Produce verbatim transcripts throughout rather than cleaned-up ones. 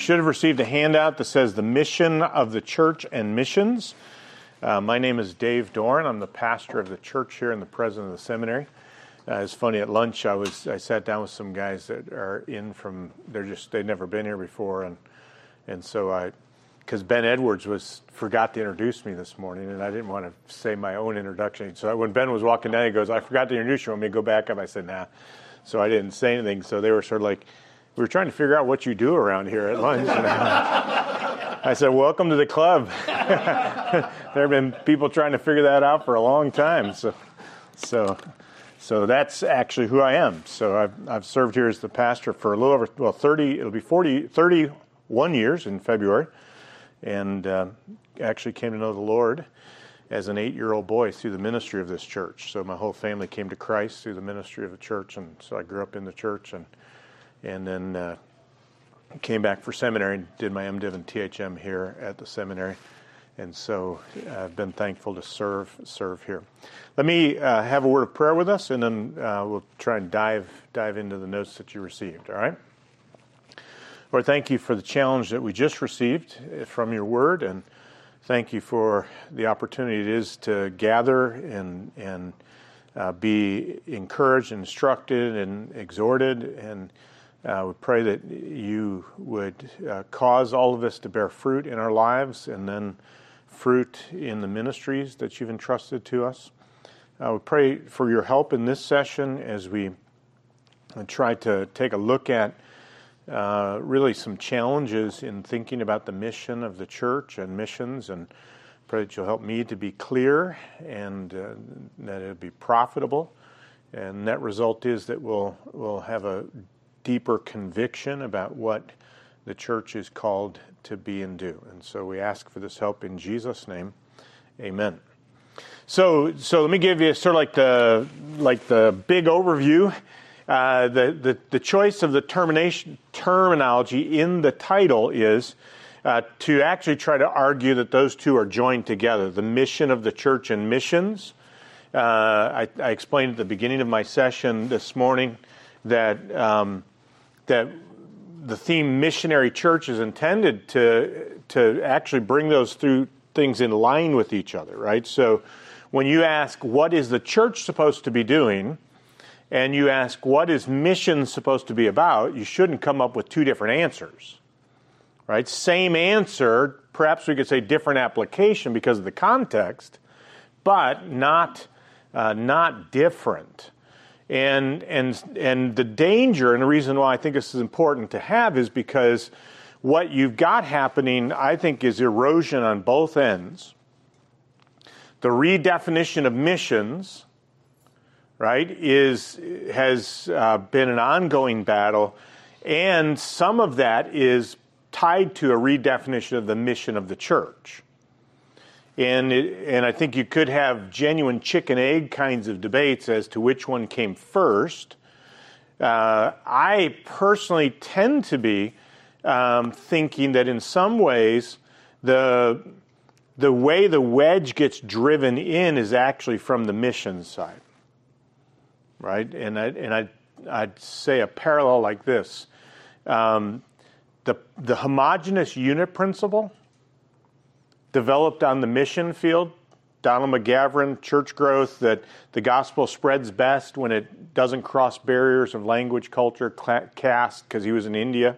should have received a handout that says the mission of the church and missions. Uh, my name is Dave Dorn. I'm the pastor of the church here and the president of the seminary. Uh, it's funny, at lunch I was I sat down with some guys that are in from, they're just, they'd never been here before, and and so I, because Ben Edwards was forgot to introduce me this morning, and I didn't want to say my own introduction. So when Ben was walking down, he goes, "I forgot to introduce you. Want me to go back up?" I said, "Nah." So I didn't say anything. So they were sort of like, we were trying to figure out what you do around here at lunch. And I, I said, "Welcome to the club." There have been people trying to figure that out for a long time. So, so, so that's actually who I am. So I've I've served here as the pastor for a little over well thirty. It'll be forty, thirty-one years in February, and uh, actually came to know the Lord as an eight-year-old boy through the ministry of this church. So my whole family came to Christ through the ministry of the church, and so I grew up in the church, and and then uh, came back for seminary and did my MDiv and T H M here at the seminary. And so I've been thankful to serve serve here. Let me uh, have a word of prayer with us, and then uh, we'll try and dive dive into the notes that you received. All right? Lord, thank you for the challenge that we just received from your word, and thank you for the opportunity it is to gather and and uh, be encouraged, instructed, and exhorted. And uh, we pray that you would uh, cause all of us to bear fruit in our lives, and then fruit in the ministries that you've entrusted to us. Uh, we pray for your help in this session as we try to take a look at uh, really some challenges in thinking about the mission of the church and missions, and pray that you'll help me to be clear and uh, that it'll be profitable. And net result is that we'll we'll have a deeper conviction about what the church is called to be and do. And so we ask for this help in Jesus' name. Amen. So so let me give you sort of like the like the big overview. Uh, the, the the choice of the termination terminology in the title is uh, to actually try to argue that those two are joined together. The mission of the church and missions. Uh, I, I explained at the beginning of my session this morning that um, that the theme missionary church is intended to to actually bring those two things in line with each other, right? So when you ask what is the church supposed to be doing, and you ask what is mission supposed to be about, you shouldn't come up with two different answers, right? Same answer, perhaps we could say different application because of the context, but not uh, not different. And and and the danger, and the reason why I think this is important to have, is because what you've got happening, I think, is erosion on both ends. The redefinition of missions, right, is has uh, been an ongoing battle, and some of that is tied to a redefinition of the mission of the church. And it, and I think you could have genuine chicken egg kinds of debates as to which one came first. Uh, I personally tend to be um, thinking that in some ways the the way the wedge gets driven in is actually from the mission side, right? And I and I I'd say a parallel like this: um, the the homogeneous unit principle, developed on the mission field, Donald McGavran, church growth, that the gospel spreads best when it doesn't cross barriers of language, culture, caste, because he was in India.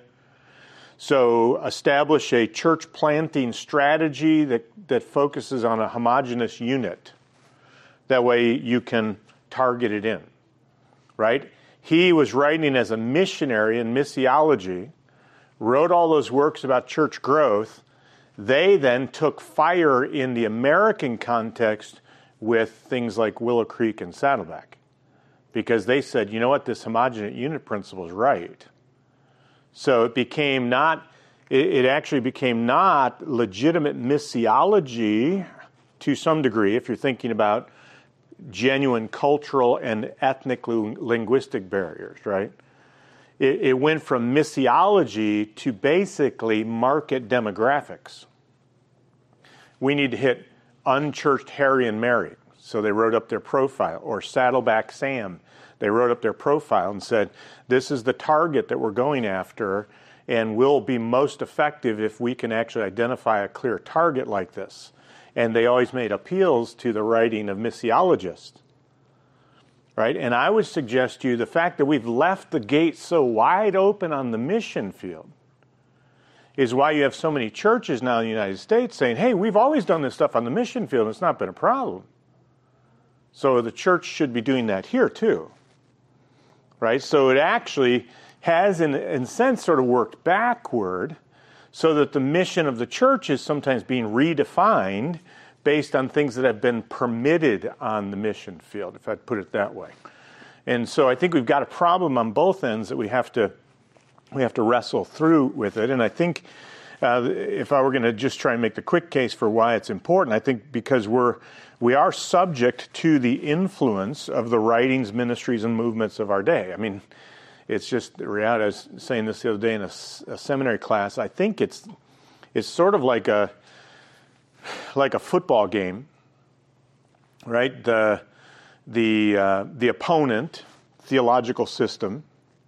So establish a church planting strategy that, that focuses on a homogeneous unit. That way you can target it in, right? He was writing as a missionary in missiology, wrote all those works about church growth. They then took fire in the American context with things like Willow Creek and Saddleback, because they said, you know what, this homogeneous unit principle is right. So it became not, it, it actually became not legitimate missiology to some degree, if you're thinking about genuine cultural and ethnic linguistic barriers, right? It, it went from missiology to basically market demographics. We need to hit unchurched Harry and Mary. So they wrote up their profile. Or Saddleback Sam. They wrote up their profile and said, this is the target that we're going after. and will be most effective if we can actually identify a clear target like this. And they always made appeals to the writing of missiologists. Right? And I would suggest to you the fact that we've left the gate so wide open on the mission field is why you have so many churches now in the United States saying, hey, we've always done this stuff on the mission field, and it's not been a problem. So the church should be doing that here too. Right? So it actually has, in a sense, sort of worked backward so that the mission of the church is sometimes being redefined based on things that have been permitted on the mission field, if I'd put it that way. And so I think we've got a problem on both ends that we have to we have to wrestle through with it. And I think uh, if I were going to just try and make the quick case for why it's important, I think because we're we are subject to the influence of the writings, ministries, and movements of our day. I mean, it's just the reality. I was saying this the other day in a, a seminary class. I think it's it's sort of like a like a football game, right? The the uh, the opponent theological system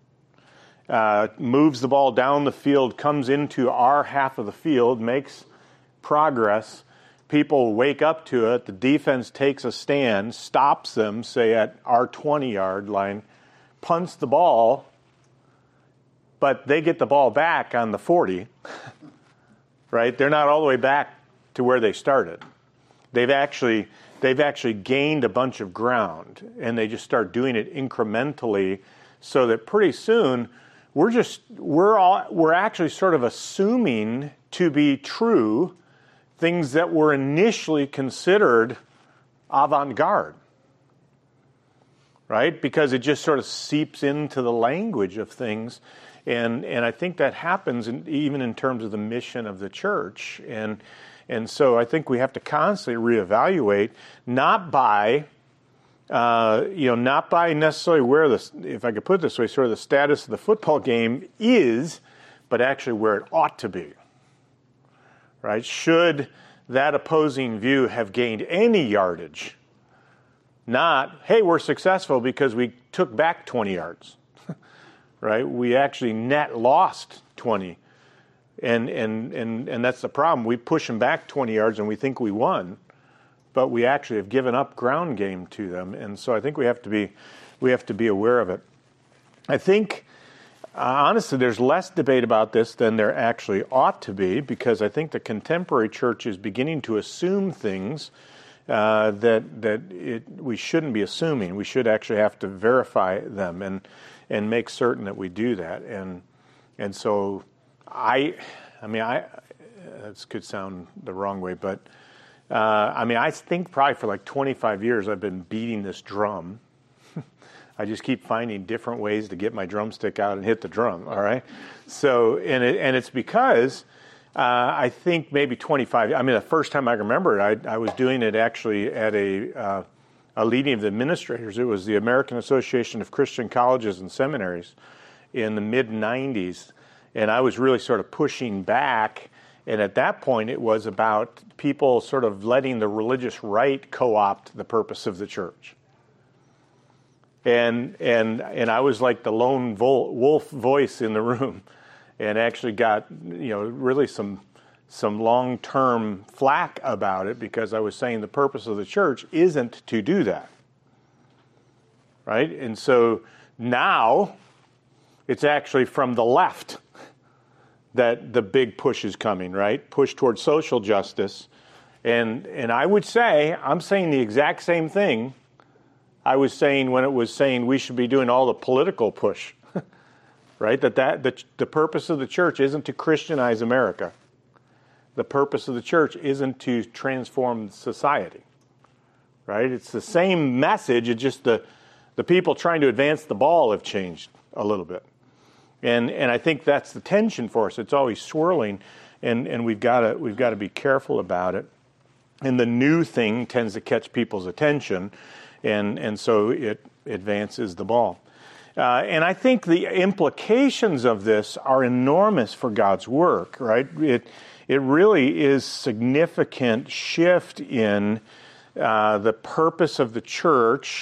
uh, moves the ball down the field, comes into our half of the field, makes progress. People wake up to it. The defense takes a stand, stops them, say at our twenty-yard line, punts the ball, but they get the ball back on the forty, right? They're not all the way back to where they started. They've actually they've actually gained a bunch of ground, and they just start doing it incrementally, so that pretty soon we're just we're all we're actually sort of assuming to be true things that were initially considered avant-garde, right? Because it just sort of seeps into the language of things. And and I think that happens in, even in terms of the mission of the church. And and so I think we have to constantly reevaluate, not by, uh, you know, not by necessarily where the, if I could put it this way, sort of the status of the football game is, but actually where it ought to be. Right? Should that opposing view have gained any yardage? Not, hey, we're successful because we took back twenty yards. Right? We actually net lost twenty. And and and and that's the problem. We push them back twenty yards and we think we won, but we actually have given up ground game to them. And so I think we have to be we have to be aware of it. I think Uh, honestly, there's less debate about this than there actually ought to be, because I think the contemporary church is beginning to assume things uh, that that it, we shouldn't be assuming. We should actually have to verify them and and make certain that we do that. And and so I, I mean, I this could sound the wrong way, but uh, I mean, I think probably for like twenty-five years I've been beating this drum. I just keep finding different ways to get my drumstick out and hit the drum, all right? So, and it, and it's because uh, I think maybe twenty-five, I mean, the first time I remember it, I, I was doing it actually at a, uh, a meeting of the administrators. It was the American Association of Christian Colleges and Seminaries in the mid nineties, and I was really sort of pushing back, and at that point it was about people sort of letting the religious right co-opt the purpose of the church. And and and I was like the lone wolf voice in the room, and actually got, you know, really some some long-term flack about it, because I was saying the purpose of the church isn't to do that, right? And so now it's actually from the left that the big push is coming, right? Push towards social justice, and and I would say I'm saying the exact same thing I was saying when it was saying we should be doing all the political push, right? That, that the, the purpose of the church isn't to Christianize America. The purpose of the church isn't to transform society, right? It's the same message. It's just the, the people trying to advance the ball have changed a little bit. And and I think that's the tension for us. It's always swirling, and, and we've got to we've got to be careful about it. And the new thing tends to catch people's attention, and and so it advances the ball. Uh, and I think the implications of this are enormous for God's work, right? It it really is significant shift in uh, the purpose of the church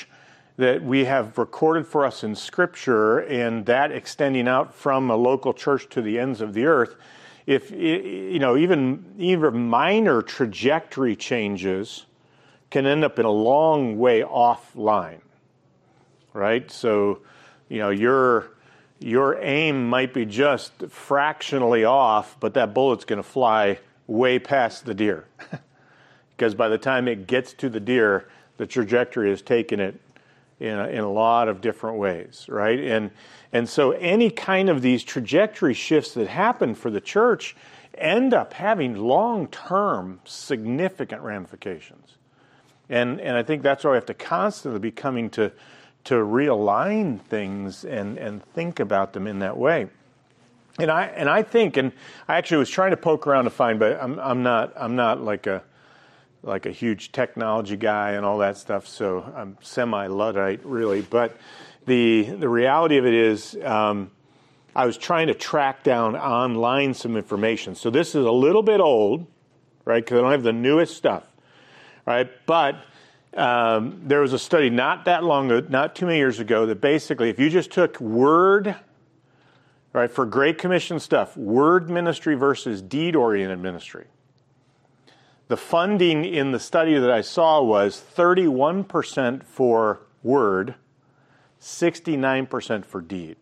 that we have recorded for us in Scripture, and that extending out from a local church to the ends of the earth, if you know, even even minor trajectory changes can end up in a long way offline, right? So, you know, your your aim might be just fractionally off, but that bullet's going to fly way past the deer, because by the time it gets to the deer, the trajectory has taken it in a, in a lot of different ways, right? And and so any kind of these trajectory shifts that happen for the church end up having long-term significant ramifications. And and I think that's why we have to constantly be coming to to realign things and, and think about them in that way. And I and I think, and I actually was trying to poke around to find, but I'm I'm not I'm not like a like a huge technology guy and all that stuff, so I'm semi-Luddite, really. But the the reality of it is, um, I was trying to track down online some information. So this is a little bit old, right, because I don't have the newest stuff, right? But um, there was a study not that long ago, not too many years ago, that basically if you just took word, right, for Great Commission stuff, word ministry versus deed-oriented ministry, the funding in the study that I saw was thirty-one percent for word, sixty-nine percent for deed.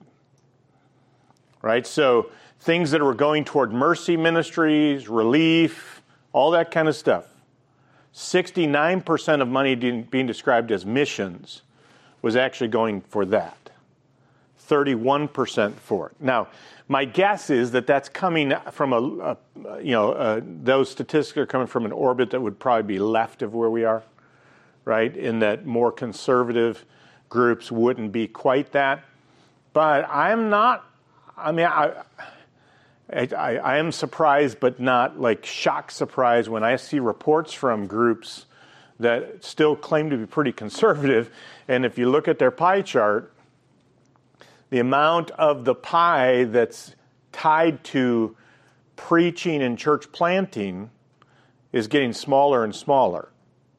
Right? So things that were going toward mercy ministries, relief, all that kind of stuff. sixty-nine percent of money being described as missions was actually going for that. thirty-one percent for it. Now, my guess is that that's coming from a, a you know, uh, those statistics are coming from an orbit that would probably be left of where we are, right? In that more conservative groups wouldn't be quite that. But I'm not, I mean, I, I, I am surprised, but not like shocked surprised when I see reports from groups that still claim to be pretty conservative. And if you look at their pie chart, the amount of the pie that's tied to preaching and church planting is getting smaller and smaller.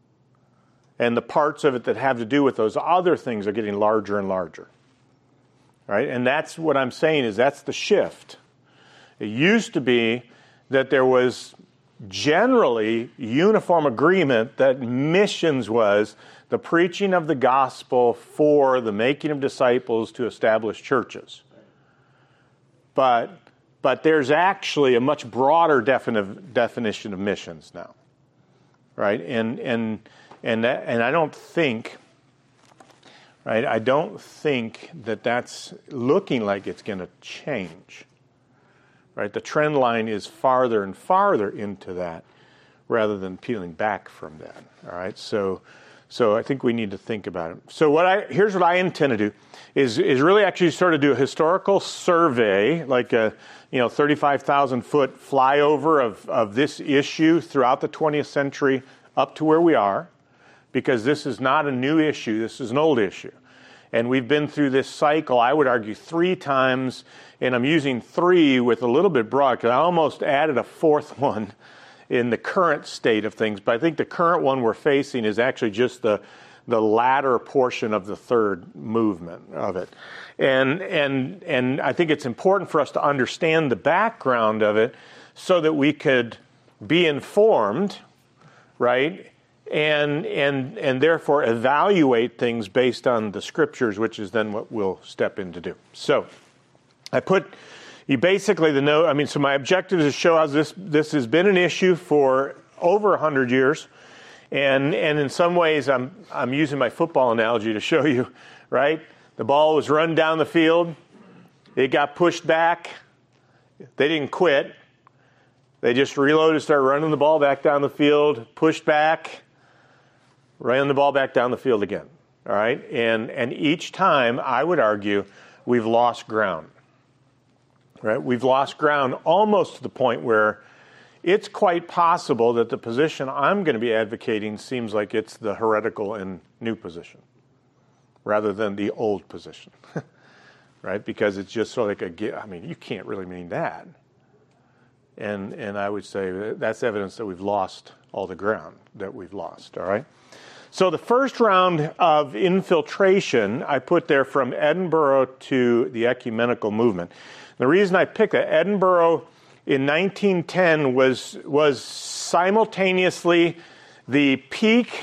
And the parts of it that have to do with those other things are getting larger and larger. Right? And that's what I'm saying is that's the shift. It used to be that there was generally uniform agreement that missions was the preaching of the gospel for the making of disciples to establish churches. But but there's actually a much broader defini- definition of missions now, right? And and and that, and I don't think, right? I don't think that that's looking like it's going to change, right? The trend line is farther and farther into that, rather than peeling back from that. All right, so. So I think we need to think about it. So what I here's what I intend to do is is really actually sort of do a historical survey, like a you know thirty-five thousand foot flyover of, of this issue throughout the twentieth century up to where we are, because this is not a new issue. This is an old issue. And we've been through this cycle, I would argue, three times, and I'm using three with a little bit broad because I almost added a fourth one in the current state of things, but I think the current one we're facing is actually just the the latter portion of the third movement of it. And and and I think it's important for us to understand the background of it so that we could be informed, right? And and and therefore evaluate things based on the scriptures, which is then what we'll step in to do. So I put You basically, the note, I mean, so my objective is to show how this this has been an issue for over one hundred years. And and in some ways, I'm I'm using my football analogy to show you, right? The ball was run down the field. It got pushed back. They didn't quit. They just reloaded, started running the ball back down the field, pushed back, ran the ball back down the field again. All right? And and each time, I would argue, we've lost ground. Right? We've lost ground almost to the point where it's quite possible that the position I'm going to be advocating seems like it's the heretical and new position rather than the old position. Right? Because it's just sort of like a, I mean, you can't really mean that. And and I would say that's evidence that we've lost all the ground that we've lost. All right? So the first round of infiltration, I put there from Edinburgh to the ecumenical movement. The reason I picked that, Edinburgh in nineteen ten was, was simultaneously the peak,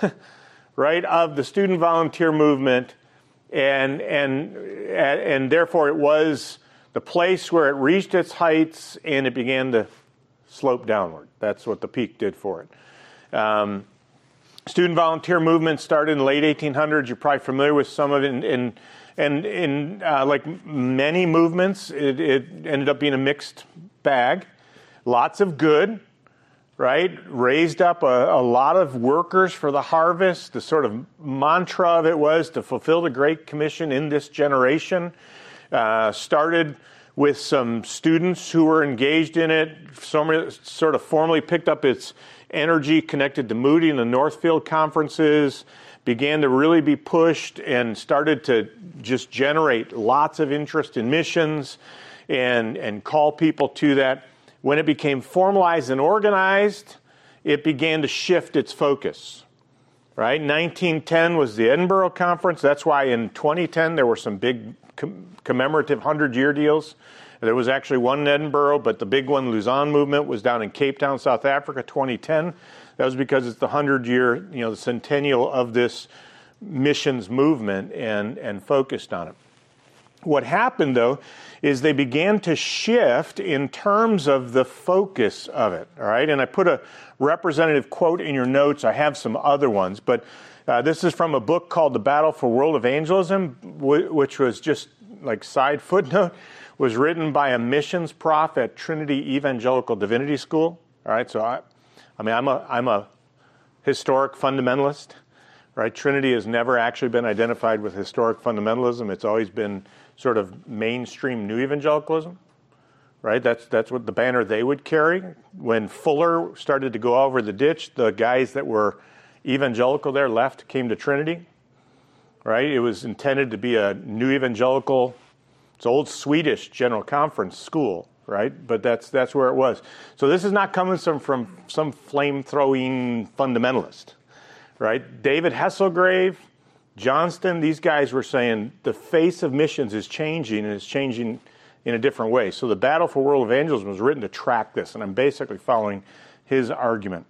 right, of the student volunteer movement, and, and, and therefore it was the place where it reached its heights and it began to slope downward. That's what the peak did for it. Um, student volunteer movement started in the late eighteen hundreds. You're probably familiar with some of it. In, in, and in uh, like many movements, it, it ended up being a mixed bag. Lots of good, right? Raised up a, a lot of workers for the harvest. The sort of mantra of it was to fulfill the Great Commission in this generation. Uh, started with some students who were engaged in it. Some sort of formally picked up its energy connected to Moody and the Northfield conferences, began to really be pushed and started to just generate lots of interest in missions and, and call people to that. When it became formalized and organized, it began to shift its focus. Right? nineteen ten was the Edinburgh Conference. That's why in twenty ten there were some big com- commemorative hundred-year deals. There was actually one in Edinburgh, but the big one, Luzon movement, was down in Cape Town, South Africa, twenty ten. That was because it's the hundred-year, you know, the centennial of this missions movement, and, and focused on it. What happened, though, is they began to shift in terms of the focus of it, all right? And I put a representative quote in your notes. I have some other ones, but uh, this is from a book called The Battle for World Evangelism, w- which was just like side footnote, was written by a missions prof at Trinity Evangelical Divinity School, all right? So, I, I mean, I'm a, I'm a historic fundamentalist, right? Trinity has never actually been identified with historic fundamentalism. It's always been sort of mainstream new evangelicalism, right? That's that's what the banner they would carry. When Fuller started to go over the ditch, the guys that were evangelical there left, came to Trinity, right? It was intended to be a new evangelical, it's old Swedish General Conference school, right? But that's that's where it was. So this is not coming from, from some flame-throwing fundamentalist, right? David Hesselgrave, Johnston, these guys were saying the face of missions is changing, and it's changing in a different way. So the Battle for World Evangelism was written to track this, and I'm basically following his argument.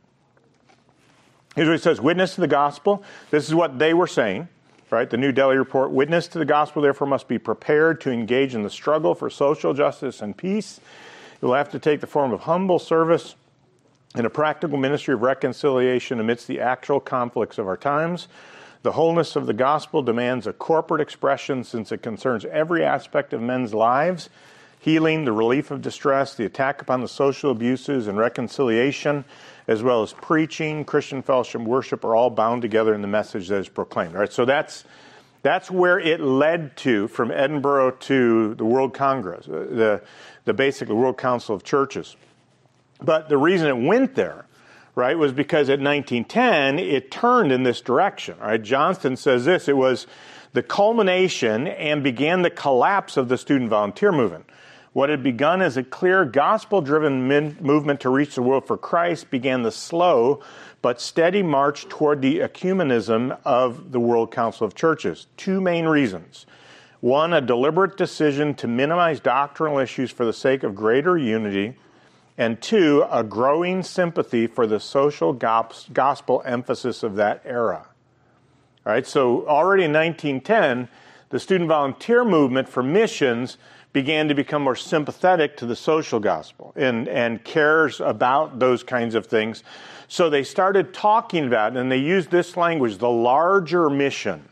Here's what he says: witness to the gospel. This is what they were saying, right? The New Delhi Report. Witness to the gospel, therefore, must be prepared to engage in the struggle for social justice and peace. It will have to take the form of humble service and a practical ministry of reconciliation amidst the actual conflicts of our times. The wholeness of the gospel demands a corporate expression since it concerns every aspect of men's lives: healing, the relief of distress, the attack upon the social abuses, and reconciliation, as well as preaching, Christian fellowship, worship, are all bound together in the message that is proclaimed. All right, so that's that's where it led to, from Edinburgh to the World Congress, the the basically World Council of Churches. But the reason it went there, right, was because at nineteen ten, it turned in this direction. All right, Johnston says this: it was the culmination and began the collapse of the student volunteer movement. What had begun as a clear gospel-driven min- movement to reach the world for Christ began the slow but steady march toward the ecumenism of the World Council of Churches. Two main reasons. One, a deliberate decision to minimize doctrinal issues for the sake of greater unity. And two, a growing sympathy for the social gospel emphasis of that era. All right, so already in nineteen ten, the student volunteer movement for missions began to become more sympathetic to the social gospel and, and cares about those kinds of things. So they started talking about, and they used this language, the larger mission.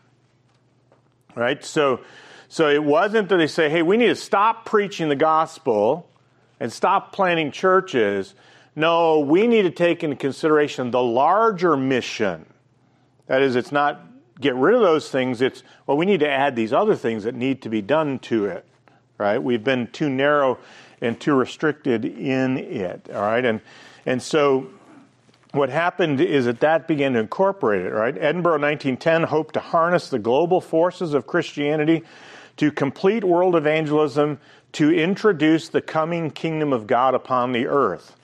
Right? So, so it wasn't that they say, hey, we need to stop preaching the gospel and stop planting churches. No, we need to take into consideration the larger mission. That is, it's not get rid of those things. It's, well, we need to add these other things that need to be done to it. Right? We've been too narrow and too restricted in it. All right? And, and so what happened is that that began to incorporate it. Right? Edinburgh nineteen ten hoped to harness the global forces of Christianity to complete world evangelism, to introduce the coming kingdom of God upon the earth.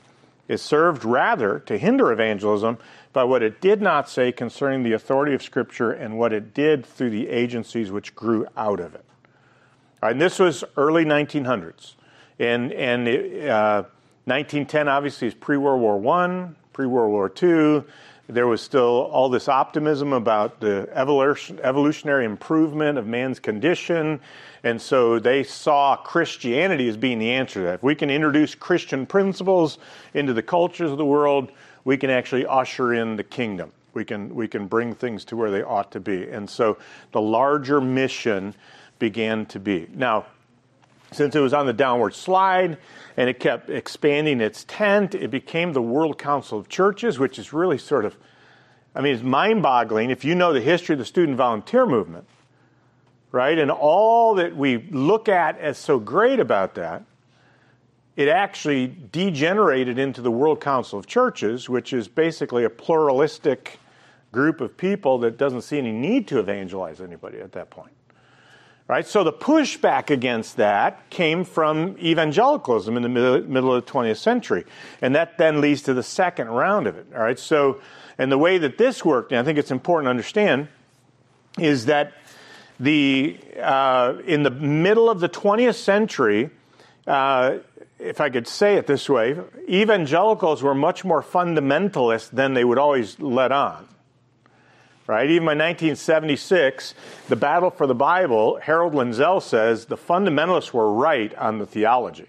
It served rather to hinder evangelism by what it did not say concerning the authority of Scripture and what it did through the agencies which grew out of it. All right, and this was early nineteen hundreds. And, and it, uh, nineteen ten obviously is pre-World War One, pre-World War Two. There was still all this optimism about the evolution, evolutionary improvement of man's condition. And so they saw Christianity as being the answer to that. If we can introduce Christian principles into the cultures of the world, we can actually usher in the kingdom. We can, we can bring things to where they ought to be. And so the larger mission began to be. Now, since it was on the downward slide and it kept expanding its tent, it became the World Council of Churches, which is really sort of, I mean, it's mind-boggling if you know the history of the student volunteer movement, right? And all that we look at as so great about that, it actually degenerated into the World Council of Churches, which is basically a pluralistic group of people that doesn't see any need to evangelize anybody at that point. Right, so the pushback against that came from evangelicalism in the middle of the twentieth century. And that then leads to the second round of it. All right, so, and the way that this worked, and I think it's important to understand, is that the uh, in the middle of the twentieth century, uh, if I could say it this way, evangelicals were much more fundamentalist than they would always let on. Right? Even by nineteen seventy-six, the Battle for the Bible, Harold Lindsell says the fundamentalists were right on the theology.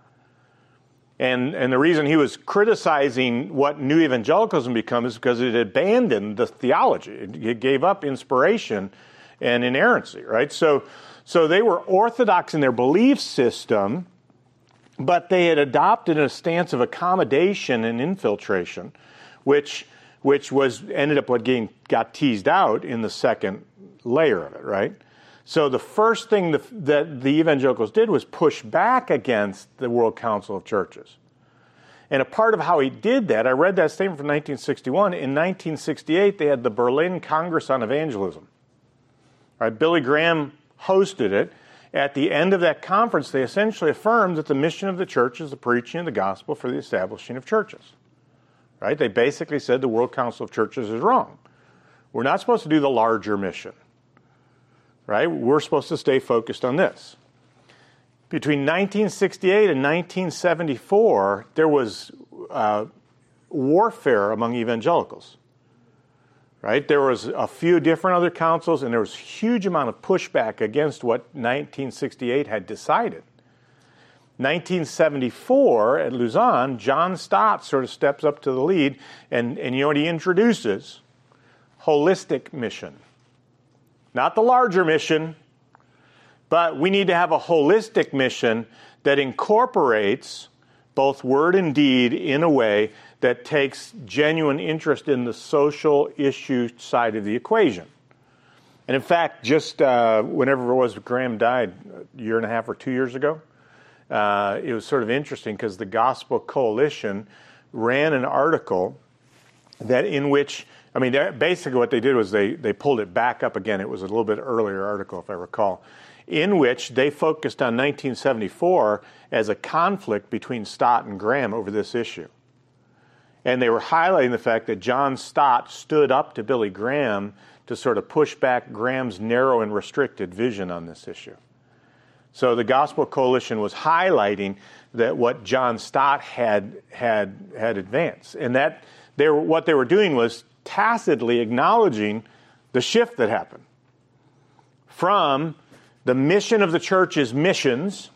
And, and the reason he was criticizing what New Evangelicalism become is because it abandoned the theology. It, it gave up inspiration and inerrancy, right? So, so they were orthodox in their belief system, but they had adopted a stance of accommodation and infiltration, which... which was ended up what getting, got teased out in the second layer of it, right? So the first thing the, that the evangelicals did was push back against the World Council of Churches. And a part of how he did that, I read that statement from nineteen sixty-one. In nineteen sixty-eight, they had the Berlin Congress on Evangelism. All right, Billy Graham hosted it. At the end of that conference, they essentially affirmed that the mission of the church is the preaching of the gospel for the establishing of churches. Right? They basically said the World Council of Churches is wrong. We're not supposed to do the larger mission. Right? We're supposed to stay focused on this. Between nineteen sixty-eight and nineteen seventy-four, there was uh, warfare among evangelicals. Right? There was a few different other councils, and there was a huge amount of pushback against what nineteen sixty-eight had decided. nineteen seventy-four at Lausanne, John Stott sort of steps up to the lead, and, and you know what he introduces? Holistic mission. Not the larger mission, but we need to have a holistic mission that incorporates both word and deed in a way that takes genuine interest in the social issue side of the equation. And in fact, just uh, whenever it was Graham died, a year and a half or two years ago, Uh, it was sort of interesting because the Gospel Coalition ran an article that in which, I mean, basically what they did was they, they pulled it back up again. It was a little bit earlier article, if I recall, in which they focused on nineteen seventy-four as a conflict between Stott and Graham over this issue. And they were highlighting the fact that John Stott stood up to Billy Graham to sort of push back Graham's narrow and restricted vision on this issue. So the Gospel Coalition was highlighting that what John Stott had had had advanced, and that they were, what they were doing was tacitly acknowledging the shift that happened from the mission of the church is missions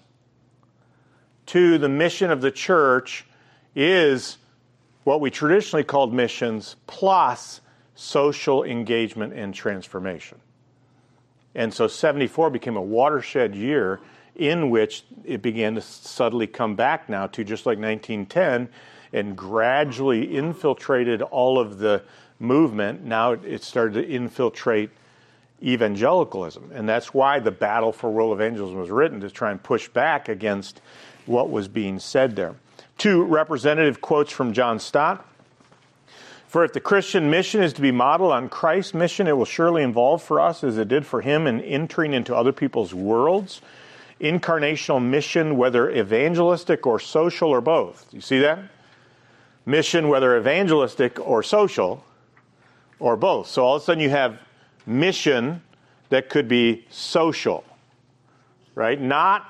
to the mission of the church is what we traditionally called missions plus social engagement and transformation. And so seventy-four became a watershed year in which it began to subtly come back now to just like nineteen ten and gradually infiltrated all of the movement. Now it started to infiltrate evangelicalism. And that's why the Battle for World Evangelism was written, to try and push back against what was being said there. Two representative quotes from John Stott. For if the Christian mission is to be modeled on Christ's mission, it will surely involve for us, as it did for him, in entering into other people's worlds, incarnational mission, whether evangelistic or social or both. You see that? mission, whether evangelistic or social, or both. So all of a sudden you have mission that could be social, right? Not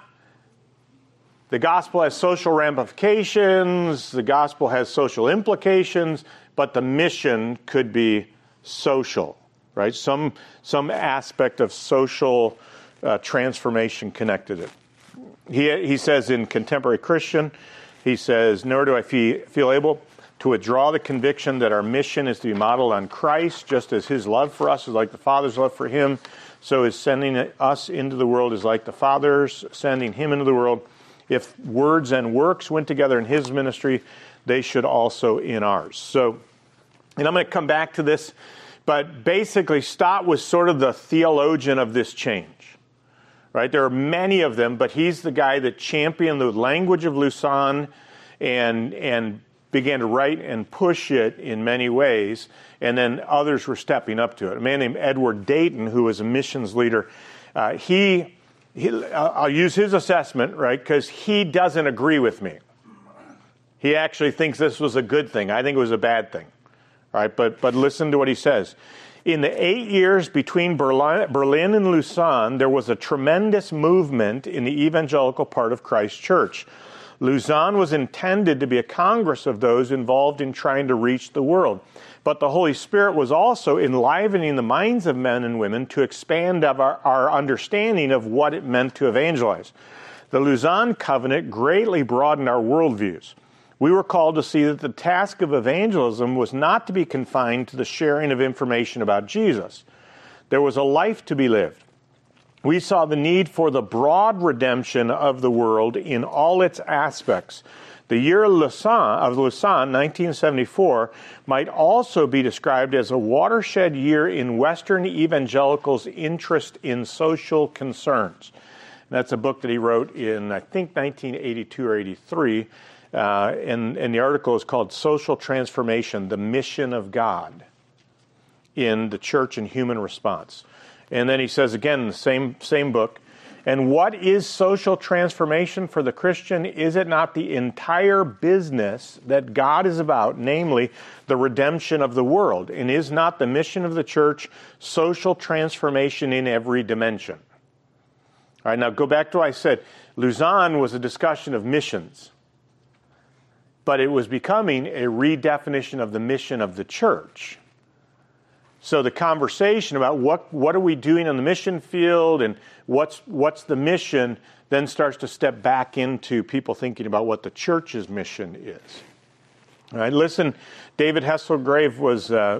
the gospel has social ramifications, the gospel has social implications, but the mission could be social, right? Some some aspect of social uh, transformation connected it. He he says in Contemporary Christian, he says, nor do I feel, feel able to withdraw the conviction that our mission is to be modeled on Christ, just as his love for us is like the Father's love for him, so his sending us into the world is like the Father's sending him into the world. If words and works went together in his ministry, they should also in ours. So, and I'm going to come back to this, but basically Stott was sort of the theologian of this change, right? There are many of them, but he's the guy that championed the language of Lausanne and and began to write and push it in many ways, and then others were stepping up to it. A man named Edward Dayton, who was a missions leader, uh, he... He, I'll use his assessment, right, because he doesn't agree with me. He actually thinks this was a good thing. I think it was a bad thing, right? But but listen to what he says. In the eight years between Berlin, Berlin and Lausanne, there was a tremendous movement in the evangelical part of Christ Church. Lausanne was intended to be a congress of those involved in trying to reach the world. But the Holy Spirit was also enlivening the minds of men and women to expand our, our understanding of what it meant to evangelize. The Lausanne Covenant greatly broadened our worldviews. We were called to see that the task of evangelism was not to be confined to the sharing of information about Jesus. There was a life to be lived. We saw the need for the broad redemption of the world in all its aspects. The year of Lausanne, of Lausanne, nineteen seventy-four, might also be described as a watershed year in Western evangelicals' interest in social concerns. And that's a book that he wrote in, I think, nineteen eighty-two or eighty-three, uh, and, and the article is called Social Transformation, the Mission of God in the Church and Human Response. And then he says again in the same same book, and what is social transformation for the Christian? Is it not the entire business that God is about, namely the redemption of the world? And is not the mission of the church social transformation in every dimension? All right, now go back to what I said. Lausanne was a discussion of missions, but it was becoming a redefinition of the mission of the church. So the conversation about what, what are we doing on the mission field and what's what's the mission then starts to step back into people thinking about what the church's mission is. All right, listen, David Hasselgrave was, uh,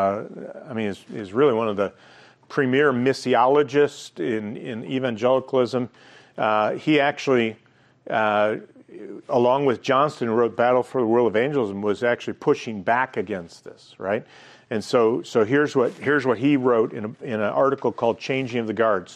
uh, I mean, is, is really one of the premier missiologists in, in evangelicalism. Uh, he actually, uh, along with Johnston, who wrote Battle for the World Evangelism, was actually pushing back against this, right? And so, so here's what here's what he wrote in, a, in an article called Changing of the Guards.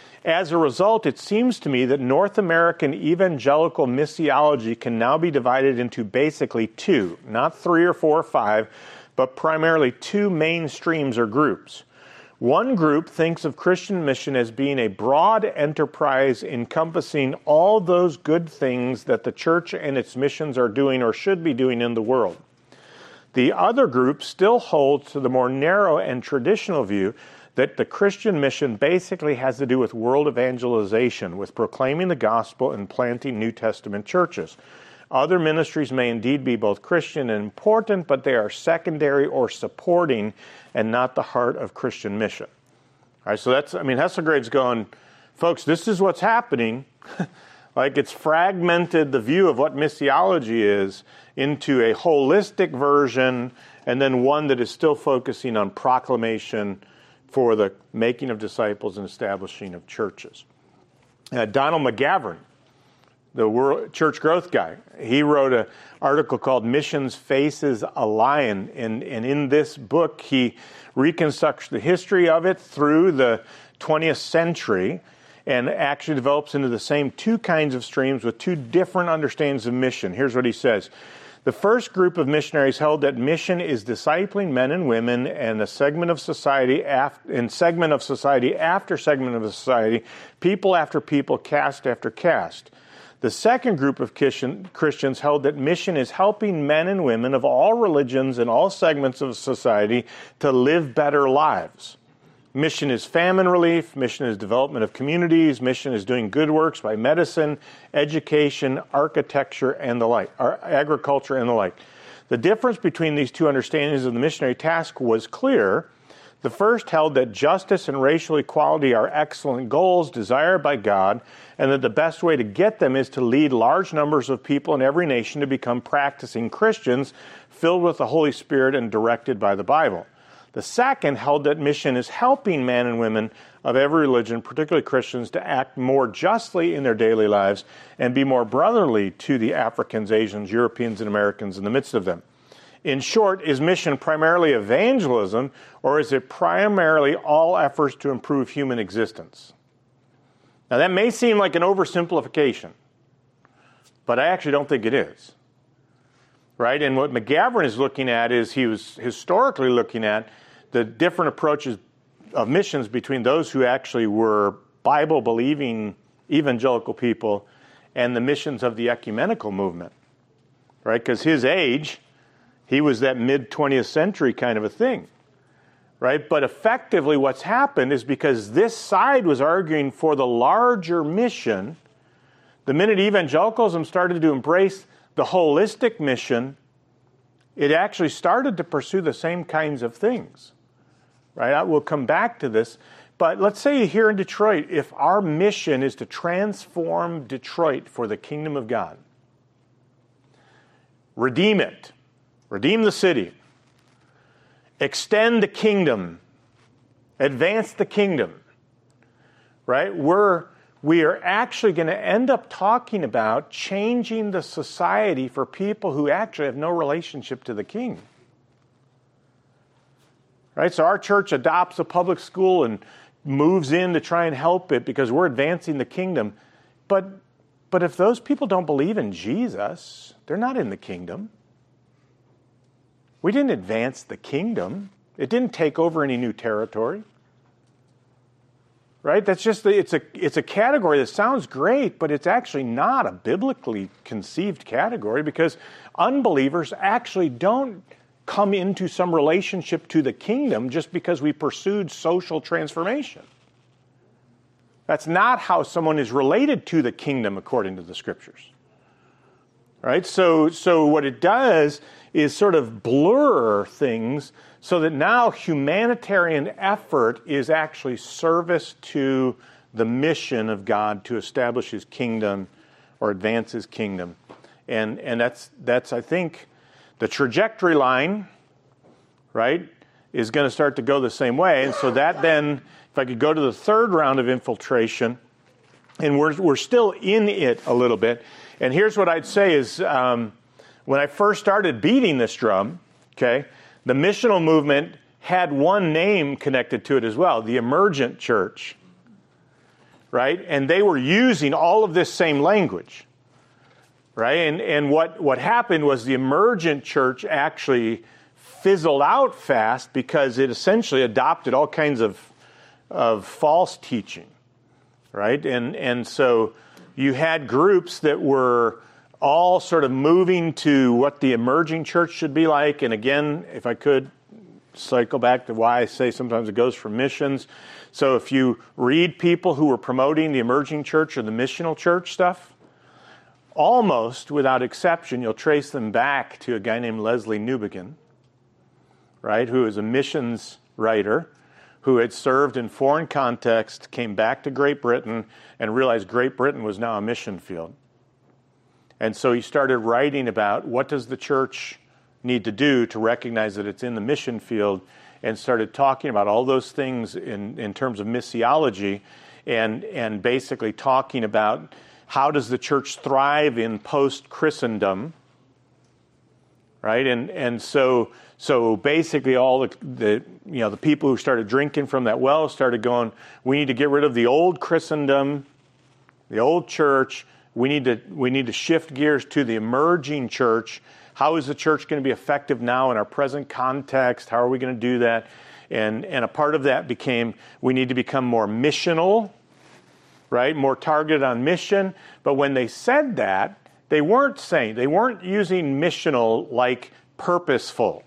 As a result, it seems to me that North American evangelical missiology can now be divided into basically two, not three or four or five, but primarily two main streams or groups. One group thinks of Christian mission as being a broad enterprise encompassing all those good things that the church and its missions are doing or should be doing in the world. The other group still holds to the more narrow and traditional view that the Christian mission basically has to do with world evangelization, with proclaiming the gospel and planting New Testament churches. Other ministries may indeed be both Christian and important, but they are secondary or supporting and not the heart of Christian mission. All right, so that's, I mean, Hasselgrave's going, folks, this is what's happening. Like it's fragmented the view of what missiology is into a holistic version and then one that is still focusing on proclamation for the making of disciples and establishing of churches. Uh, Donald McGavran, the world, church growth guy, he wrote an article called Missions Faces a Lion, and, and in this book he reconstructs the history of it through the twentieth century and actually develops into the same two kinds of streams with two different understandings of mission. Here's what he says. The first group of missionaries held that mission is discipling men and women and a segment of society after, and segment of society after segment of society, people after people, caste after caste. The second group of Christians held that mission is helping men and women of all religions and all segments of society to live better lives. Mission is famine relief, mission is development of communities, mission is doing good works by medicine, education, architecture, and the like, or agriculture and the like. The difference between these two understandings of the missionary task was clear. The first held that justice and racial equality are excellent goals desired by God, and that the best way to get them is to lead large numbers of people in every nation to become practicing Christians, filled with the Holy Spirit and directed by the Bible. The second held that mission is helping men and women of every religion, particularly Christians, to act more justly in their daily lives and be more brotherly to the Africans, Asians, Europeans, and Americans in the midst of them. In short, is mission primarily evangelism, or is it primarily all efforts to improve human existence? Now, that may seem like an oversimplification, but I actually don't think it is. Right? And what McGavran is looking at is he was historically looking at the different approaches of missions between those who actually were Bible-believing evangelical people and the missions of the ecumenical movement. Right? Because his age, he was that mid-twentieth century kind of a thing. Right? But effectively what's happened is because this side was arguing for the larger mission, the minute evangelicalism started to embrace the holistic mission, it actually started to pursue the same kinds of things. Right? I will come back to this. But let's say here in Detroit, if our mission is to transform Detroit for the kingdom of God, redeem it, redeem the city, extend the kingdom, advance the kingdom, right? We're We are actually going to end up talking about changing the society for people who actually have no relationship to the king. Right? So our church adopts a public school and moves in to try and help it because we're advancing the kingdom. But, but if those people don't believe in Jesus, they're not in the kingdom. We didn't advance the kingdom. It didn't take over any new territory. Right? That's just, the, it's a it's a category that sounds great, but it's actually not a biblically conceived category because unbelievers actually don't come into some relationship to the kingdom just because we pursued social transformation. That's not how someone is related to the kingdom according to the scriptures. Right? So, so what it does is sort of blur things so that now humanitarian effort is actually service to the mission of God to establish His kingdom or advance His kingdom. And and that's, that's I think, the trajectory line, right, is going to start to go the same way. And so that then, if I could go to the third round of infiltration, and we're we're still in it a little bit. And here's what I'd say is, um, when I first started beating this drum, okay, the missional movement had one name connected to it as well, the Emergent Church, right? And they were using all of this same language, right? And and what, what happened was the Emergent Church actually fizzled out fast because it essentially adopted all kinds of of false teaching, right? And and so you had groups that were all sort of moving to what the emerging church should be like. And again, if I could cycle back to why I say sometimes it goes from missions. So if you read people who were promoting the emerging church or the missional church stuff, almost without exception, you'll trace them back to a guy named Leslie Newbigin, right, who is a missions writer who had served in foreign context, came back to Great Britain, and realized Great Britain was now a mission field. And so he started writing about what does the church need to do to recognize that it's in the mission field, and started talking about all those things in, in terms of missiology, and, and basically talking about how does the church thrive in post-Christendom, right? And and so so basically all the, the you know the people who started drinking from that well started going, we need to get rid of the old Christendom, the old church. We need to we need to shift gears to the emerging church. How is the church going to be effective now in our present context? How are we going to do that? And and a part of that became we need to become more missional, right? More targeted on mission. But when they said that, they weren't saying, they weren't using missional like purposeful,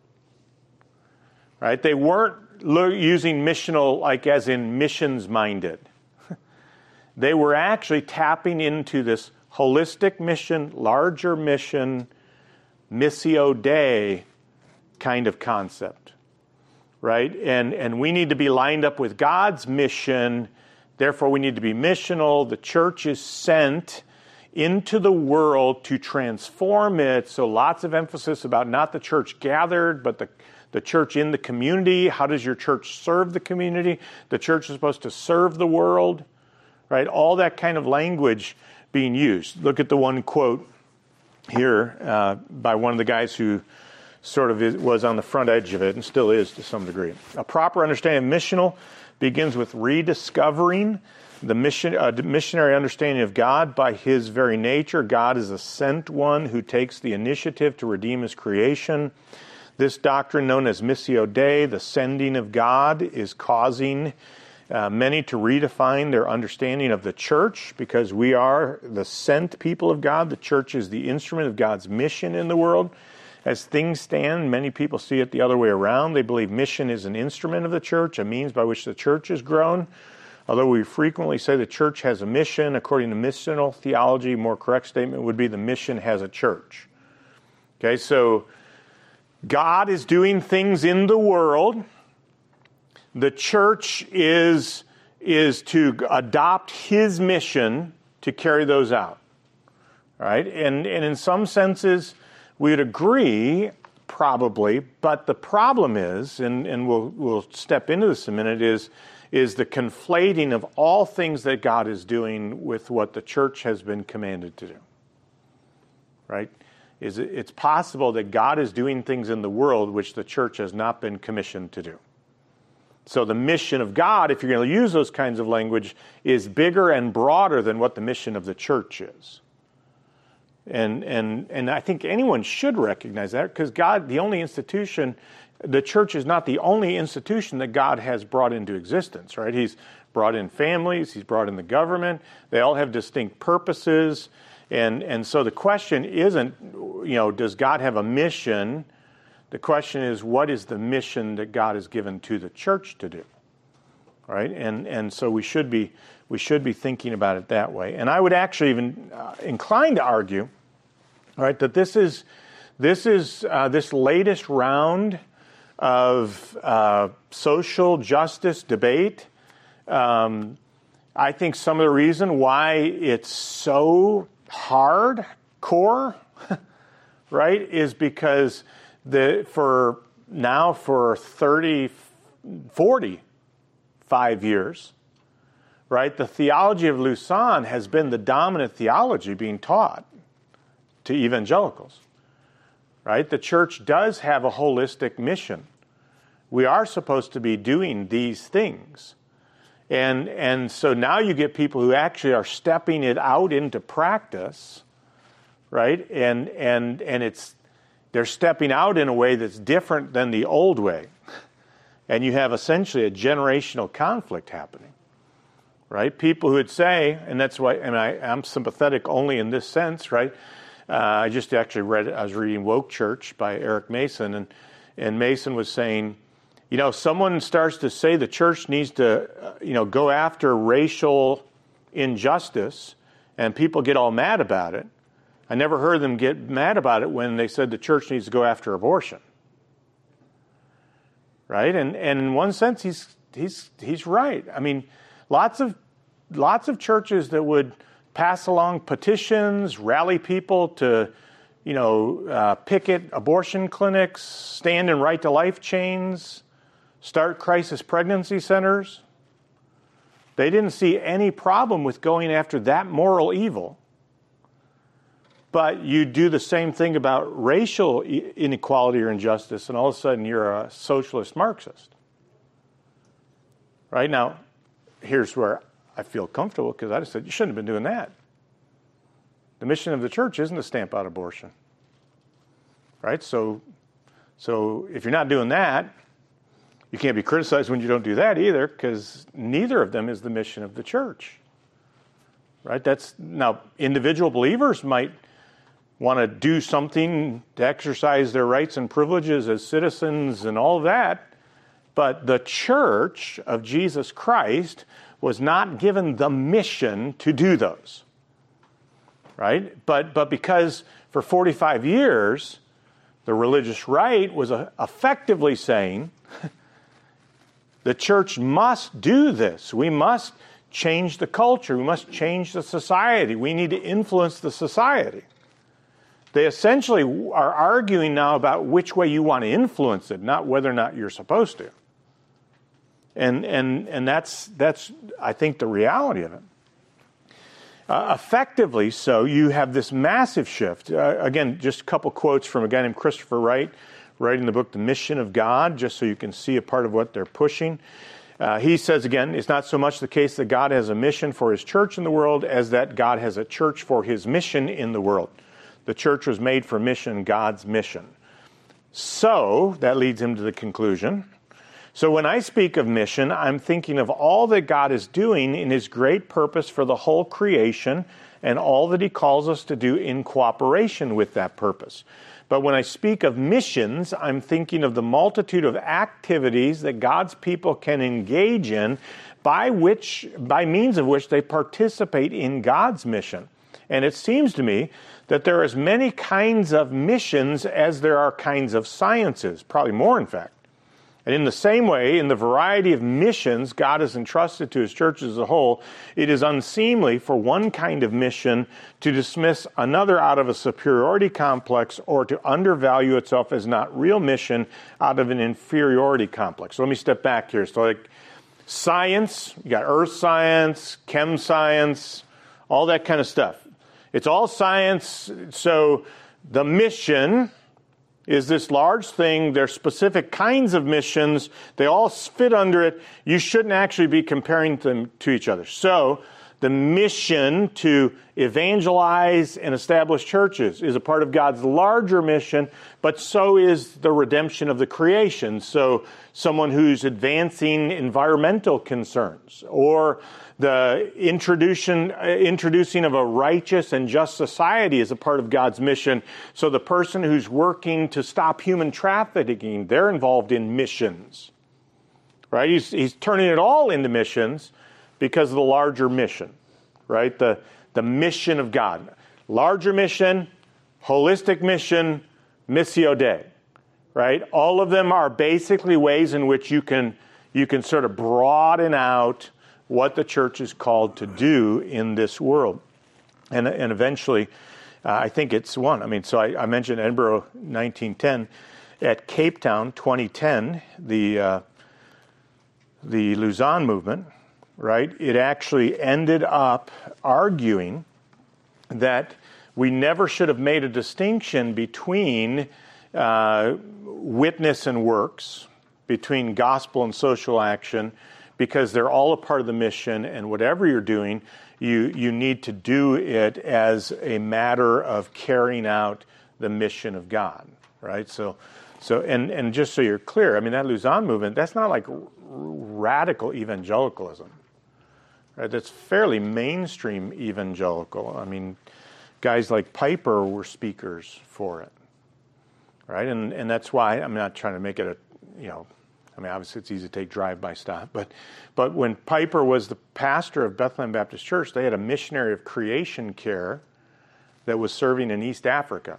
right? They weren't using missional like as in missions minded. They were actually tapping into this holistic mission, larger mission, missio Dei kind of concept, right? And and we need to be lined up with God's mission. Therefore, we need to be missional. The church is sent into the world to transform it. So lots of emphasis about not the church gathered, but the, the church in the community. How does your church serve the community? The church is supposed to serve the world, right? All that kind of language being used. Look at the one quote here uh, by one of the guys who sort of is, was on the front edge of it and still is to some degree. A proper understanding of missional begins with rediscovering the mission, uh, missionary understanding of God by his very nature. God is a sent one who takes the initiative to redeem his creation. This doctrine, known as Missio Dei, the sending of God, is causing uh, many to redefine their understanding of the church, because we are the sent people of God. The church is the instrument of God's mission in the world. As things stand, many people see it the other way around. They believe mission is an instrument of the church, a means by which the church is grown. Although we frequently say the church has a mission, according to missional theology, a more correct statement would be the mission has a church. Okay, so God is doing things in the world. The church is, is to adopt his mission to carry those out. All right, and, and in some senses, we would agree, probably, but the problem is, and, and we'll, we'll step into this in a minute, is is the conflating of all things that God is doing with what the church has been commanded to do. Right? Is it, it's possible that God is doing things in the world which the church has not been commissioned to do. So the mission of God, if you're going to use those kinds of language, is bigger and broader than what the mission of the church is. And and and I think anyone should recognize that, because God, the only institution, the church is not the only institution that God has brought into existence, right? He's brought in families, he's brought in the government. They all have distinct purposes. And and so the question isn't, you know, does God have a mission? The question is, what is the mission that God has given to the church to do? Right? And and so we should be we should be thinking about it that way. And I would actually even uh, incline to argue, right, that this is this is uh, this latest round of uh, social justice debate. Um, I think some of the reason why it's so hardcore, right, is because the for now for thirty, forty-five years, right, the theology of Lausanne has been the dominant theology being taught to evangelicals. Right? The church does have a holistic mission. We are supposed to be doing these things. And and so now you get people who actually are stepping it out into practice, right? And and and it's they're stepping out in a way that's different than the old way. And you have essentially a generational conflict happening. Right? People who would say, and that's why, and I, I'm sympathetic only in this sense, right? Uh, I just actually read, I was reading Woke Church by Eric Mason, and, and Mason was saying, you know, someone starts to say the church needs to, uh, you know, go after racial injustice, and people get all mad about it. I never heard them get mad about it when they said the church needs to go after abortion. Right? And and in one sense, he's he's he's right. I mean, lots of lots of churches that would pass along petitions, rally people to, you know, uh, picket abortion clinics, stand in right to life chains, start crisis pregnancy centers. They didn't see any problem with going after that moral evil. But you do the same thing about racial inequality or injustice, and all of a sudden you're a socialist Marxist. Right? Now, here's where I feel comfortable, because I just said, you shouldn't have been doing that. The mission of the church isn't to stamp out abortion. Right? So, so if you're not doing that, you can't be criticized when you don't do that either, because neither of them is the mission of the church. right? That's now individual believers might want to do something to exercise their rights and privileges as citizens and all of that, but the church of Jesus Christ was not given the mission to do those, right? But but because for forty-five years, the religious right was uh, effectively saying, the church must do this. We must change the culture. We must change the society. We need to influence the society. They essentially are arguing now about which way you want to influence it, not whether or not you're supposed to. And and and that's that's I think the reality of it. Uh, effectively, so you have this massive shift. Uh, again, just a couple quotes from a guy named Christopher Wright, writing the book The Mission of God, just so you can see a part of what they're pushing. Uh, he says again, it's not so much the case that God has a mission for his church in the world as that God has a church for his mission in the world. The church was made for mission, God's mission. So, that leads him to the conclusion. So when I speak of mission, I'm thinking of all that God is doing in his great purpose for the whole creation and all that he calls us to do in cooperation with that purpose. But when I speak of missions, I'm thinking of the multitude of activities that God's people can engage in by which, by means of which they participate in God's mission. And it seems to me that there are as many kinds of missions as there are kinds of sciences, probably more in fact. And in the same way, in the variety of missions God has entrusted to his church as a whole, it is unseemly for one kind of mission to dismiss another out of a superiority complex or to undervalue itself as not real mission out of an inferiority complex. So let me step back here. So like science, you got earth science, chem science, all that kind of stuff. It's all science, so the mission is this large thing. There's specific kinds of missions. They all fit under it. You shouldn't actually be comparing them to each other. So the mission to evangelize and establish churches is a part of God's larger mission, but so is the redemption of the creation. So someone who's advancing environmental concerns or the introduction, uh, introducing of a righteous and just society is a part of God's mission. So the person who's working to stop human trafficking, they're involved in missions, right? He's, he's turning it all into missions because of the larger mission, right? The, the mission of God. Larger mission, holistic mission, missio Dei, right? All of them are basically ways in which you can, you can sort of broaden out what the church is called to do in this world. And, and eventually, uh, I think it's one. I mean, so I, I mentioned Edinburgh nineteen ten. At Cape Town twenty ten, the, uh, the Lausanne movement, right, it actually ended up arguing that we never should have made a distinction between uh, witness and works, between gospel and social action, because they're all a part of the mission, and whatever you're doing, you you need to do it as a matter of carrying out the mission of God, right? So, so and, and just so you're clear, I mean, that Lausanne movement, that's not like r- radical evangelicalism, right? That's fairly mainstream evangelical. I mean, guys like Piper were speakers for it, right? And and that's why I'm not trying to make it a, you know, I mean, obviously it's easy to take drive-by stuff, but but when Piper was the pastor of Bethlehem Baptist Church, they had a missionary of creation care that was serving in East Africa,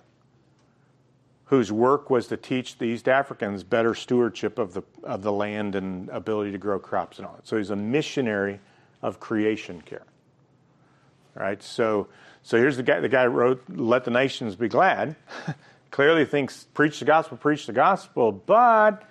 whose work was to teach the East Africans better stewardship of the of the land and ability to grow crops and all that. So he's a missionary of creation care. All right, so so here's the guy. The guy who wrote "Let the Nations Be Glad." Clearly thinks preach the gospel, preach the gospel, but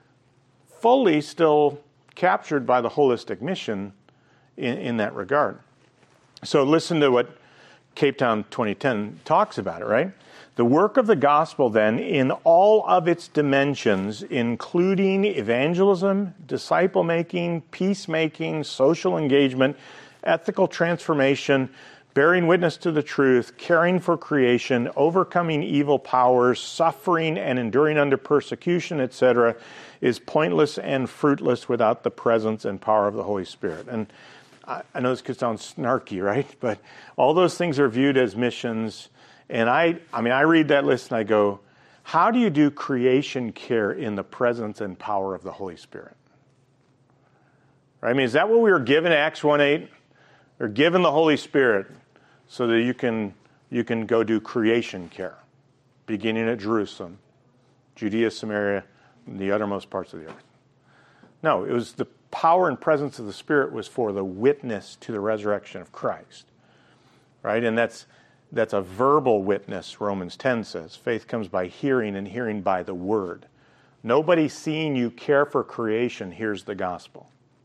fully still captured by the holistic mission in, in that regard. So listen to what Cape Town twenty ten talks about it, right? The work of the gospel then in all of its dimensions, including evangelism, disciple-making, peacemaking, social engagement, ethical transformation, bearing witness to the truth, caring for creation, overcoming evil powers, suffering and enduring under persecution, et cetera, is pointless and fruitless without the presence and power of the Holy Spirit. And I, I know this could sound snarky, right? But all those things are viewed as missions. And I, I mean, I read that list and I go, how do you do creation care in the presence and power of the Holy Spirit? Right? I mean, is that what we were given, Acts one eight? Or given the Holy Spirit so that you can you can go do creation care, beginning at Jerusalem, Judea, Samaria, and the uttermost parts of the earth. No, it was the power and presence of the Spirit was for the witness to the resurrection of Christ. Right? And that's that's a verbal witness, Romans ten says. Faith comes by hearing, and hearing by the word. Nobody seeing you care for creation hears the gospel.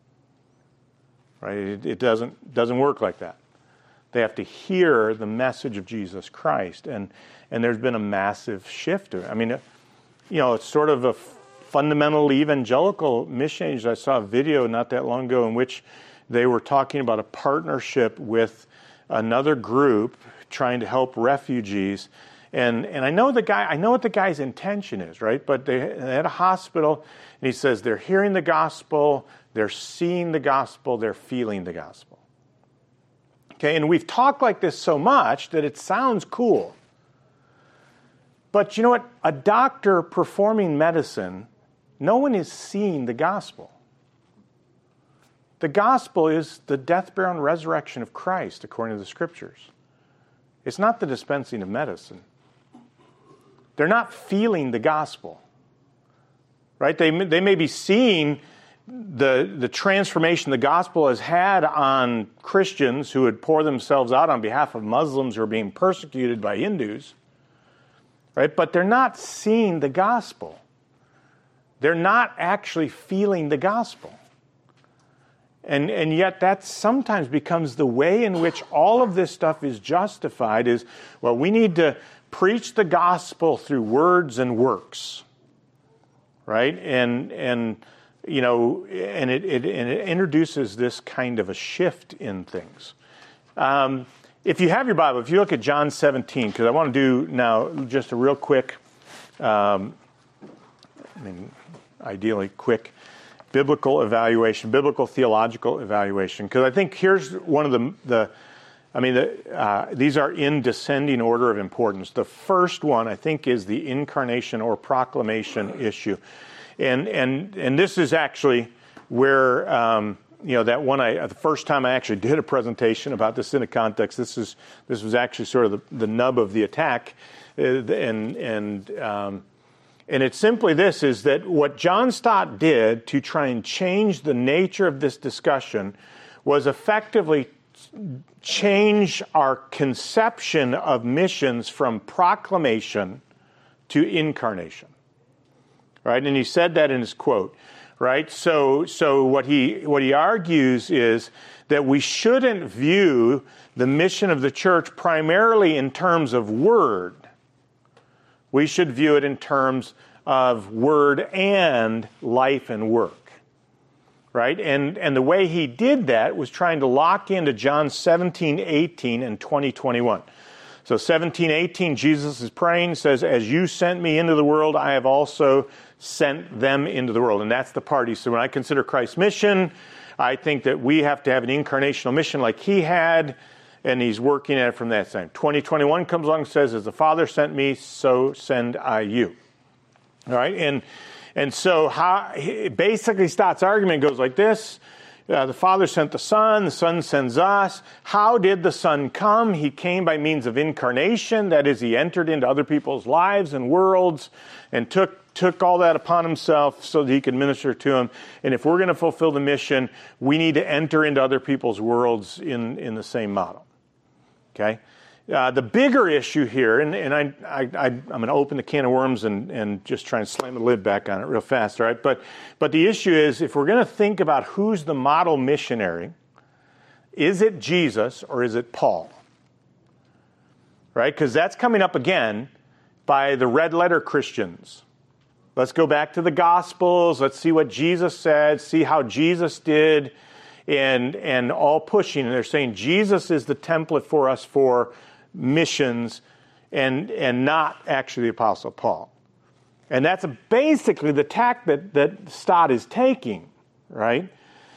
Right? It, it doesn't doesn't work like that. They have to hear the message of Jesus Christ, and and there's been a massive shift. I mean, you know, it's sort of a fundamental evangelical mission age. I saw a video not that long ago in which they were talking about a partnership with another group trying to help refugees. And and I know the guy, I know what the guy's intention is, right? But they, they had a hospital, and he says they're hearing the gospel, they're seeing the gospel, they're feeling the gospel. Okay, and we've talked like this so much that it sounds cool. But you know what? A doctor performing medicine, no one is seeing the gospel. The gospel is the death, burial, and resurrection of Christ, according to the Scriptures. It's not the dispensing of medicine. They're not feeling the gospel. Right? They, they may be seeing the, the transformation the gospel has had on Christians who would pour themselves out on behalf of Muslims who are being persecuted by Hindus. Right? But they're not seeing the gospel. They're not actually feeling the gospel. And and yet that sometimes becomes the way in which all of this stuff is justified is, well, we need to preach the gospel through words and works. Right? And and you know, and it it, and it introduces this kind of a shift in things. Um, if you have your Bible, if you look at John seventeen, because I want to do now just a real quick, um, I mean, ideally quick, biblical evaluation, biblical theological evaluation. Because I think here's one of the, the I mean, the, uh, these are in descending order of importance. The first one, I think, is the incarnation or proclamation issue. And and and this is actually where, um, you know, that one, I the first time I actually did a presentation about this in a context, this is this was actually sort of the, the nub of the attack. Uh, and, and, um, And it's simply this, is that what John Stott did to try and change the nature of this discussion was effectively change our conception of missions from proclamation to incarnation. Right? And he said that in his quote. Right? So so what he what he argues is that we shouldn't view the mission of the church primarily in terms of word. We should view it in terms of word and life and work, right? And and the way he did that was trying to lock into John seventeen, eighteen, and twenty, twenty-one. So seventeen, eighteen, Jesus is praying, says, as you sent me into the world, I have also sent them into the world. And that's the party. So when I consider Christ's mission, I think that we have to have an incarnational mission like he had, and he's working at it from that side. twenty twenty-one comes along and says, as the Father sent me, so send I you. All right? And and so how, basically Stott's argument goes like this. Uh, the Father sent the Son, the Son sends us. How did the Son come? He came by means of incarnation. That is, he entered into other people's lives and worlds and took took all that upon himself so that he could minister to them. And if we're going to fulfill the mission, we need to enter into other people's worlds in, in the same model. Okay? Uh, the bigger issue here, and, and I, I, I, I'm going to open the can of worms and, and just try and slam the lid back on it real fast, all right? But, but the issue is, if we're going to think about who's the model missionary, is it Jesus or is it Paul? Right? Because that's coming up again by the red letter Christians. Let's go back to the Gospels. Let's see what Jesus said, see how Jesus did, and and all pushing. And they're saying Jesus is the template for us for missions and and not actually the Apostle Paul. And that's basically the tack that, that Stott is taking, right?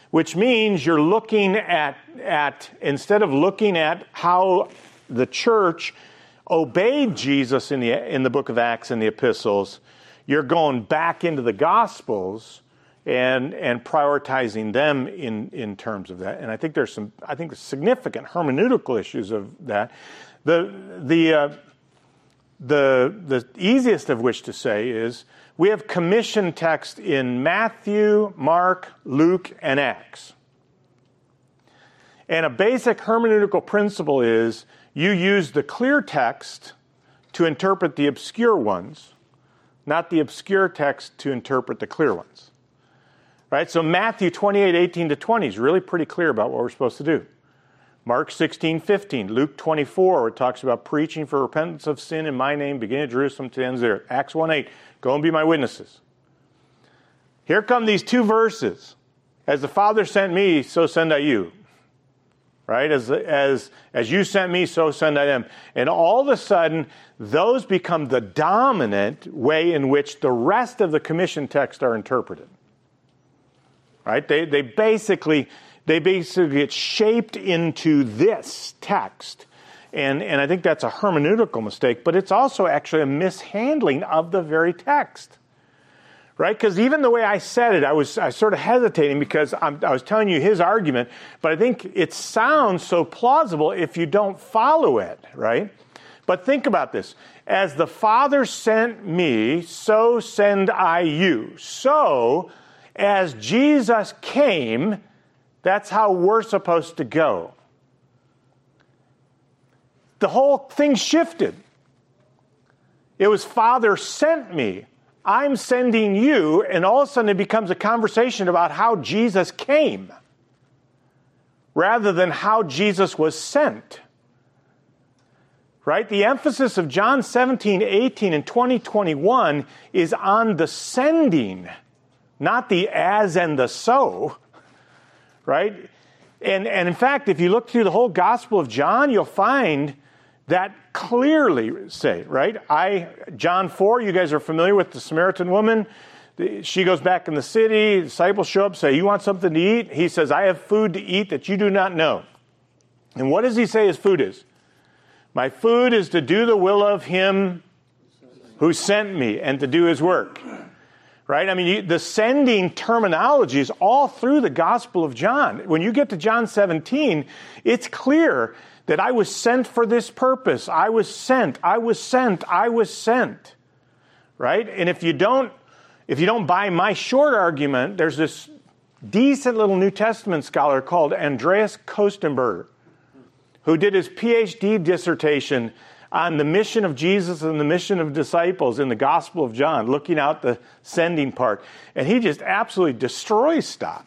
which means you're looking at, at instead of looking at how the church obeyed Jesus in the in the book of Acts and the epistles, you're going back into the Gospels and and prioritizing them in, in terms of that. And I think there's some I think significant hermeneutical issues of that. The the uh, the the easiest of which to say is we have commission text in Matthew, Mark, Luke, and Acts. And a basic hermeneutical principle is you use the clear text to interpret the obscure ones, not the obscure text to interpret the clear ones. Right? So Matthew twenty-eight, eighteen to twenty is really pretty clear about what we're supposed to do. Mark sixteen, fifteen, Luke twenty-four, where it talks about preaching for repentance of sin in my name, beginning at Jerusalem to the ends of the earth. Acts one eight, go and be my witnesses. Here come these two verses. As the Father sent me, so send I you. Right? As, as, as you sent me, so send I them. And all of a sudden, those become the dominant way in which the rest of the commission text are interpreted. Right? They, they basically... They basically get shaped into this text. And, and I think that's a hermeneutical mistake, but it's also actually a mishandling of the very text. Right? Because even the way I said it, I was, I was sort of hesitating because I'm, I was telling you his argument, but I think it sounds so plausible if you don't follow it, right? But think about this. As the Father sent me, so send I you. So, as Jesus came, that's how we're supposed to go. The whole thing shifted. It was Father sent me. I'm sending you. And all of a sudden it becomes a conversation about how Jesus came rather than how Jesus was sent. Right? The emphasis of John seventeen, eighteen, and twenty, twenty-one is on the sending, not the as and the so. Right? And, and in fact, if you look through the whole Gospel of John, you'll find that clearly say, right? I, John four, you guys are familiar with the Samaritan woman. She goes back in the city. Disciples show up, say, you want something to eat? He says, I have food to eat that you do not know. And what does he say his food is? My food is to do the will of him who sent me and to do his work. Right? I mean, you, the sending terminology is all through the Gospel of John. When you get to John seventeen, it's clear that I was sent for this purpose. I was sent. I was sent. I was sent. Right? And if you don't, if you don't buy my short argument, there's this decent little New Testament scholar called Andreas Kostenberger, who did his P H D dissertation on the mission of Jesus and the mission of disciples in the Gospel of John, looking out the sending part. And he just absolutely destroys stuff.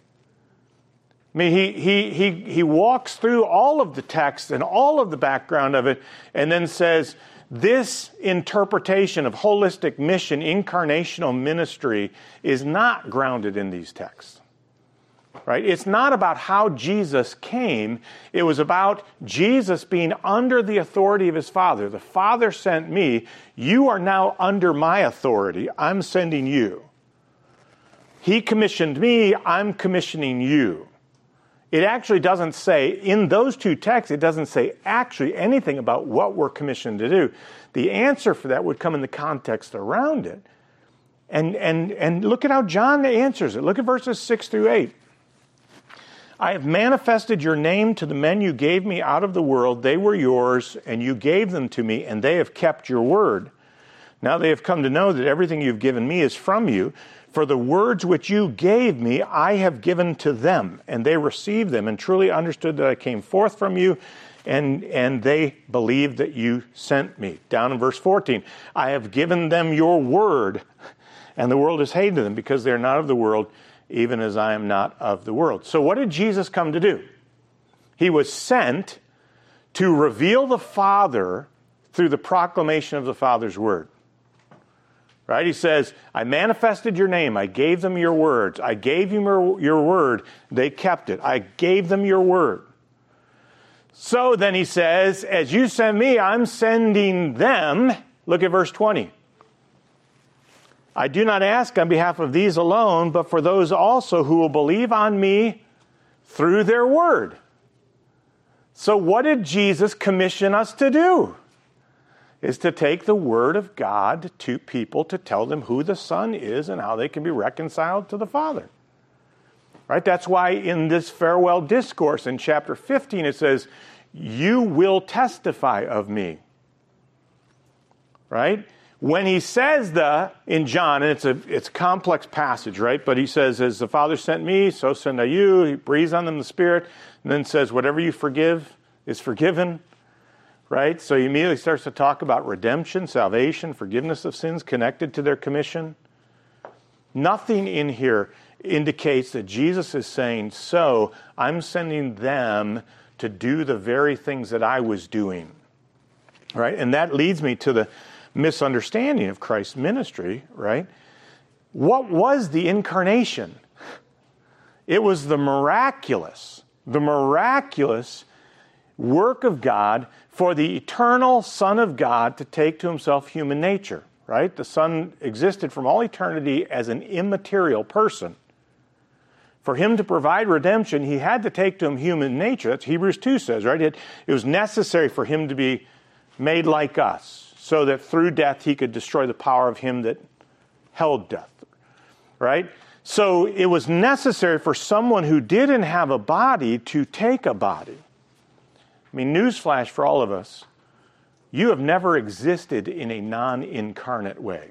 I mean, he, he, he, he walks through all of the text and all of the background of it and then says, this interpretation of holistic mission, incarnational ministry, is not grounded in these texts. Right? It's not about how Jesus came. It was about Jesus being under the authority of his Father. The Father sent me. You are now under my authority. I'm sending you. He commissioned me. I'm commissioning you. It actually doesn't say, in those two texts, it doesn't say actually anything about what we're commissioned to do. The answer for that would come in the context around it. And, and, and look at how John answers it. Look at verses six through eight. I have manifested your name to the men you gave me out of the world. They were yours, and you gave them to me, and they have kept your word. Now they have come to know that everything you've given me is from you. For the words which you gave me, I have given to them, and they received them, and truly understood that I came forth from you, and, and they believed that you sent me. Down in verse fourteen, I have given them your word, and the world has hated them, because they are not of the world, even as I am not of the world. So what did Jesus come to do? He was sent to reveal the Father through the proclamation of the Father's word. Right? He says, I manifested your name. I gave them your words. I gave you your, your word. They kept it. I gave them your word. So then he says, as you send me, I'm sending them. Look at verse twenty. I do not ask on behalf of these alone, but for those also who will believe on me through their word. So what did Jesus commission us to do? Is to take the word of God to people to tell them who the Son is and how they can be reconciled to the Father. Right? That's why in this farewell discourse in chapter fifteen it says, you will testify of me. Right? When he says the, in John, and it's a it's a complex passage, right? But he says, as the Father sent me, so send I you. He breathes on them the Spirit, and then says, whatever you forgive is forgiven. Right? So he immediately starts to talk about redemption, salvation, forgiveness of sins connected to their commission. Nothing in here indicates that Jesus is saying, so I'm sending them to do the very things that I was doing. Right? And that leads me to the misunderstanding of Christ's ministry, right? What was the incarnation? It was the miraculous, the miraculous work of God for the eternal Son of God to take to himself human nature, right? The Son existed from all eternity as an immaterial person. For him to provide redemption, he had to take to him human nature. That's Hebrews two says, right? It, it was necessary for him to be made like us, so that through death he could destroy the power of him that held death, right? So it was necessary for someone who didn't have a body to take a body. I mean, newsflash for all of us, you have never existed in a non-incarnate way.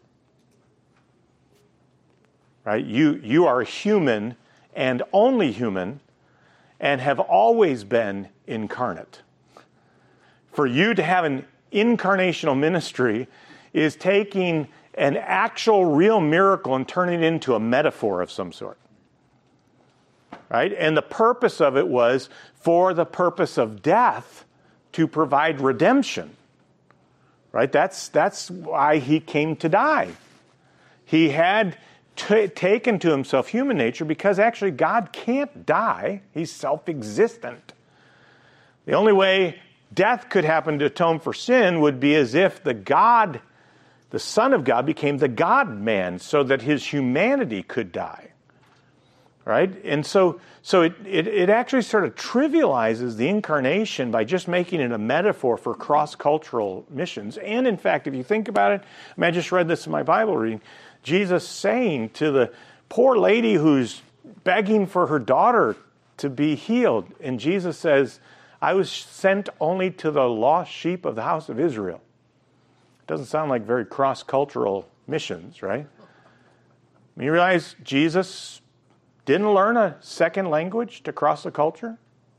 Right? You, you are human and only human and have always been incarnate. For you to have an incarnational ministry is taking an actual real miracle and turning it into a metaphor of some sort. Right? And the purpose of it was for the purpose of death to provide redemption. Right? That's, that's why he came to die. He had t- taken to himself human nature because actually God can't die. He's self-existent. The only way death could happen to atone for sin would be as if the God, the Son of God, became the God-man so that his humanity could die. Right? And so so it, it, it actually sort of trivializes the incarnation by just making it a metaphor for cross-cultural missions. And in fact, if you think about it, I mean, I just read this in my Bible reading, Jesus saying to the poor lady who's begging for her daughter to be healed, and Jesus says, I was sent only to the lost sheep of the house of Israel. It doesn't sound like very cross-cultural missions, right? I mean, you realize Jesus didn't learn a second language to cross the culture?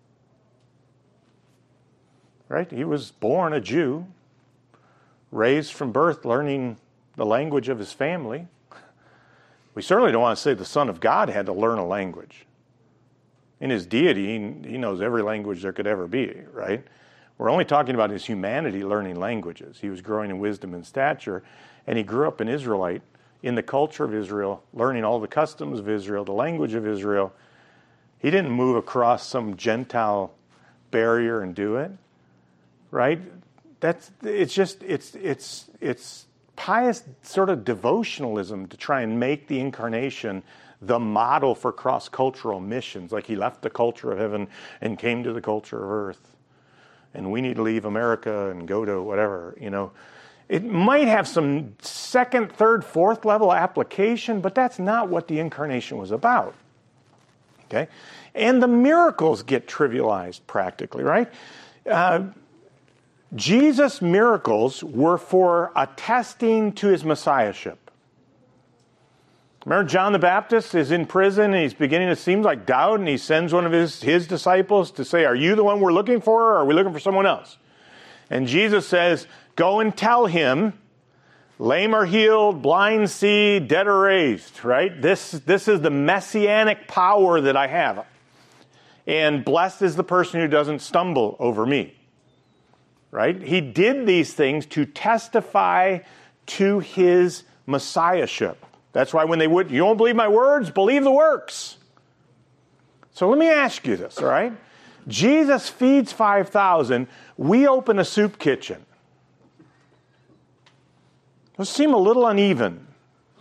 Right? He was born a Jew, raised from birth learning the language of his family. We certainly don't want to say the Son of God had to learn a language. In his deity, he knows every language there could ever be, right? We're only talking about his humanity learning languages. He was growing in wisdom and stature, and he grew up an Israelite in the culture of Israel, learning all the customs of Israel, the language of Israel. He didn't move across some Gentile barrier and do it, right? That's it's just it's it's it's pious sort of devotionalism to try and make the incarnation the model for cross-cultural missions, like he left the culture of heaven and came to the culture of earth, and we need to leave America and go to whatever, you know. It might have some second, third, fourth level application, but that's not what the incarnation was about. Okay? And the miracles get trivialized practically, right? Uh, Jesus' miracles were for attesting to his messiahship. Remember, John the Baptist is in prison and he's beginning to seem like doubt, and he sends one of his, his disciples to say, are you the one we're looking for, or are we looking for someone else? And Jesus says, go and tell him, lame are healed, blind see, dead are raised, right? This, this is the messianic power that I have. And blessed is the person who doesn't stumble over me, right? He did these things to testify to his messiahship. That's why when they would, you don't believe my words, believe the works. So let me ask you this, all right? Jesus feeds five thousand. We open a soup kitchen. Those seem a little uneven.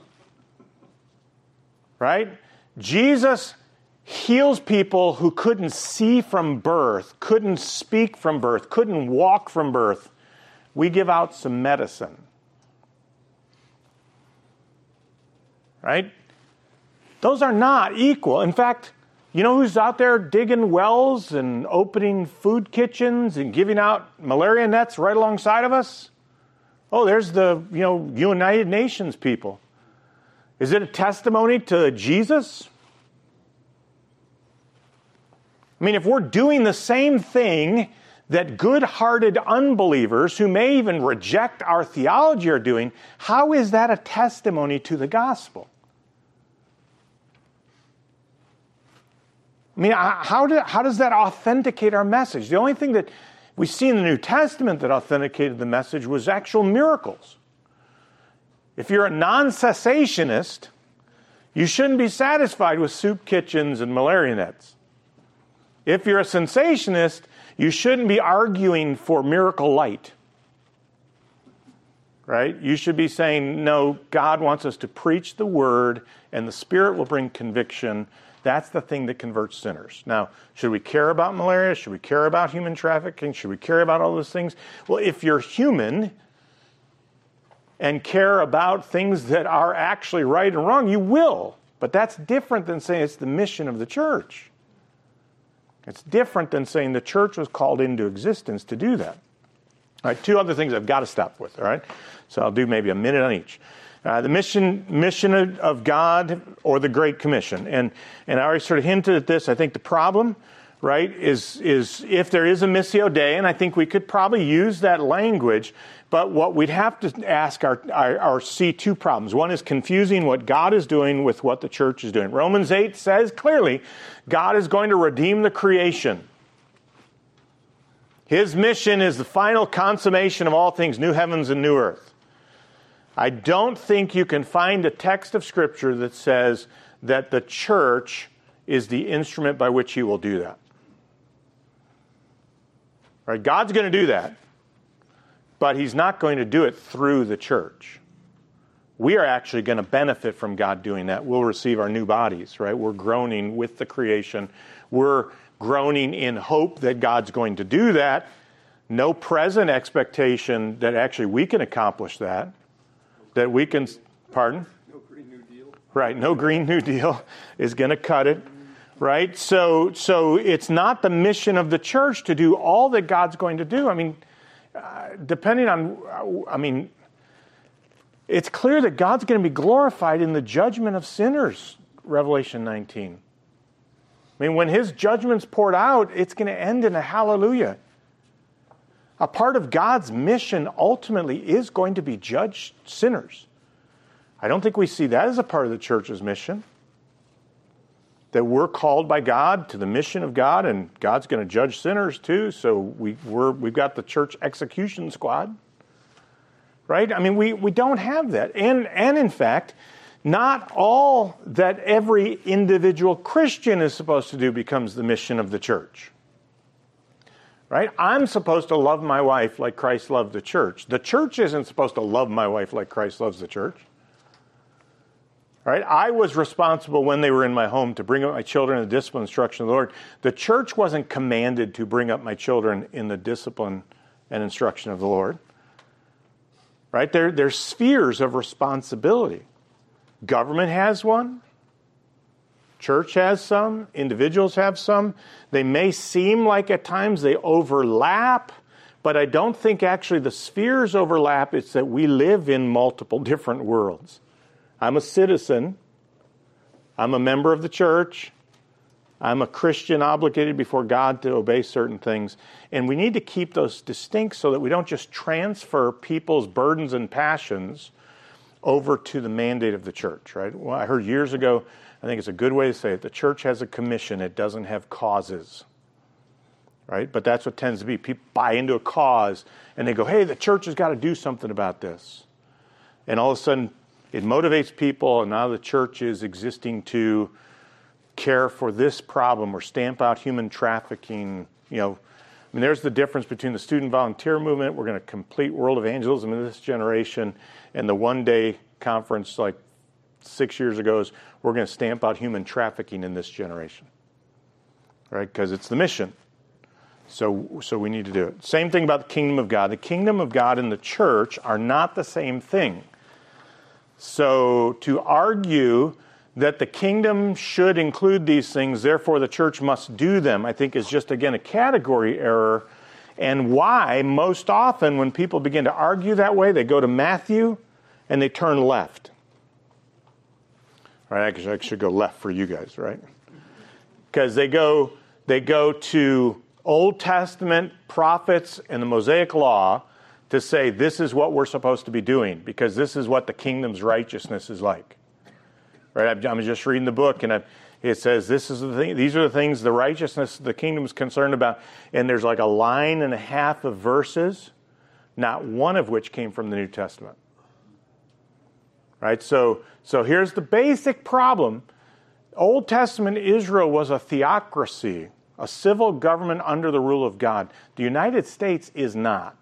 right? Jesus heals people who couldn't see from birth, couldn't speak from birth, couldn't walk from birth. We give out some medicine. Right? Those are not equal. In fact, you know who's out there digging wells and opening food kitchens and giving out malaria nets right alongside of us? Oh, there's the, you know, United Nations people. Is it a testimony to Jesus? I mean, if we're doing the same thing that good-hearted unbelievers who may even reject our theology are doing, how is that a testimony to the gospel? I mean, how, do, how does that authenticate our message? The only thing that we see in the New Testament that authenticated the message was actual miracles. If you're a non-cessationist, you shouldn't be satisfied with soup kitchens and malaria nets. If you're a cessationist, you shouldn't be arguing for miracle light. Right? You should be saying, no, God wants us to preach the word, and the Spirit will bring conviction. That's the thing that converts sinners. Now, should we care about malaria? Should we care about human trafficking? Should we care about all those things? Well, if you're human and care about things that are actually right and wrong, you will. But that's different than saying it's the mission of the church. It's different than saying the church was called into existence to do that. All right, two other things I've got to stop with, all right? So I'll do maybe a minute on each. Uh, the mission mission of God or the Great Commission. And and I already sort of hinted at this. I think the problem, right, is, is if there is a Missio Dei, and I think we could probably use that language, but what we'd have to ask are, are, are see two problems. One is confusing what God is doing with what the church is doing. Romans eight says clearly, God is going to redeem the creation. His mission is the final consummation of all things, new heavens and new earth. I don't think you can find a text of Scripture that says that the church is the instrument by which he will do that. Right? God's going to do that, but he's not going to do it through the church. We are actually going to benefit from God doing that. We'll receive our new bodies, right? We're groaning with the creation. We're groaning in hope that God's going to do that. No present expectation that actually we can accomplish that. That we can, pardon? No Green New Deal. Right, no Green New Deal is going to cut it, right? So, so it's not the mission of the church to do all that God's going to do. I mean, uh, depending on, uh, I mean, it's clear that God's going to be glorified in the judgment of sinners, Revelation nineteen. I mean, when his judgment's poured out, it's going to end in a hallelujah. A part of God's mission ultimately is going to be judge sinners. I don't think we see that as a part of the church's mission. That we're called by God to the mission of God, and God's going to judge sinners too, so we, we're, we've got the church execution squad. Right? I mean, we, we don't have that. And, and in fact, not all that every individual Christian is supposed to do becomes the mission of the church. Right? I'm supposed to love my wife like Christ loved the church. The church isn't supposed to love my wife like Christ loves the church. Right? I was responsible when they were in my home to bring up my children in the discipline and instruction of the Lord. The church wasn't commanded to bring up my children in the discipline and instruction of the Lord. Right? There, there's spheres of responsibility. Government has one. Church has some. Individuals have some. They may seem like at times they overlap, but I don't think actually the spheres overlap. It's that we live in multiple different worlds. I'm a citizen. I'm a member of the church. I'm a Christian obligated before God to obey certain things. And we need to keep those distinct so that we don't just transfer people's burdens and passions over to the mandate of the church, right? Well, I heard years ago, I think it's a good way to say it, the church has a commission, it doesn't have causes, right? But that's what tends to be. People buy into a cause, and they go, hey, the church has got to do something about this. And all of a sudden, it motivates people, and now the church is existing to care for this problem or stamp out human trafficking. You know, I mean, there's the difference between the student volunteer movement, we're going to complete world evangelism in this generation, and the one-day conference like six years ago is we're going to stamp out human trafficking in this generation, right? Because it's the mission. So, so we need to do it. Same thing about the kingdom of God. The kingdom of God and the church are not the same thing. So to argue that the kingdom should include these things, therefore the church must do them, I think is just, again, a category error. And why, most often, when people begin to argue that way, they go to Matthew and they turn left. All right, I should go left for you guys, right? Because they go, they go to Old Testament prophets and the Mosaic Law to say this is what we're supposed to be doing because this is what the kingdom's righteousness is like. Right? I'm just reading the book and I've, it says this is the thing. These are the things the righteousness of the kingdom is concerned about, and there's like a line and a half of verses, not one of which came from the New Testament. Right? So, so here's the basic problem. Old Testament Israel was a theocracy, a civil government under the rule of God. The United States is not.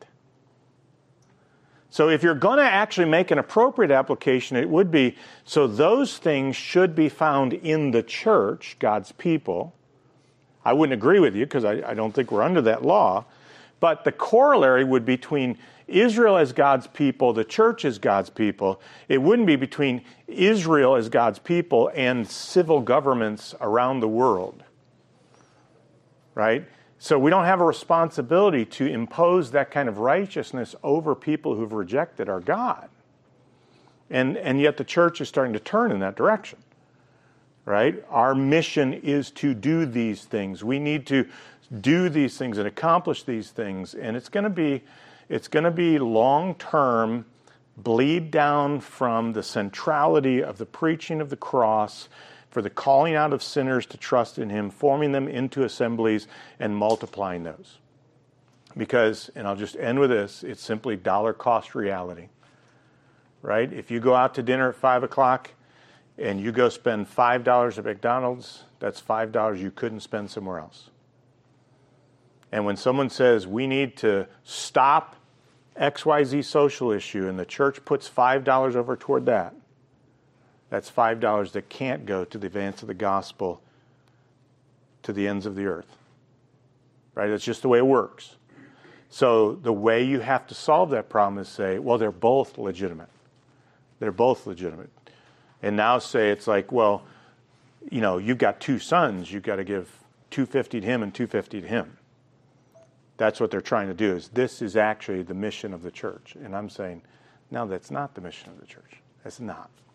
So if you're going to actually make an appropriate application, it would be, so those things should be found in the church, God's people. I wouldn't agree with you because I, I don't think we're under that law. But the corollary would be between Israel as God's people, the church as God's people. It wouldn't be between Israel as God's people and civil governments around the world. Right? So we don't have a responsibility to impose that kind of righteousness over people who've rejected our God. And, and yet the church is starting to turn in that direction. Right? Our mission is to do these things. We need to do these things and accomplish these things. And it's going to be, it's going to be long-term bleed down from the centrality of the preaching of the cross, for the calling out of sinners to trust in Him, forming them into assemblies, and multiplying those. Because, and I'll just end with this, it's simply dollar cost reality. Right? If you go out to dinner at five o'clock and you go spend five dollars at McDonald's, that's five dollars you couldn't spend somewhere else. And when someone says, we need to stop X Y Z social issue, and the church puts five dollars over toward that, that's five dollars that can't go to the advance of the gospel to the ends of the earth. Right? That's just the way it works. So the way you have to solve that problem is say, well, they're both legitimate. They're both legitimate. And now say it's like, well, you know, you've got two sons. You've got to give two hundred fifty to him and two hundred fifty to him. That's what they're trying to do. Is this is actually the mission of the church. And I'm saying, no, that's not the mission of the church. That's not.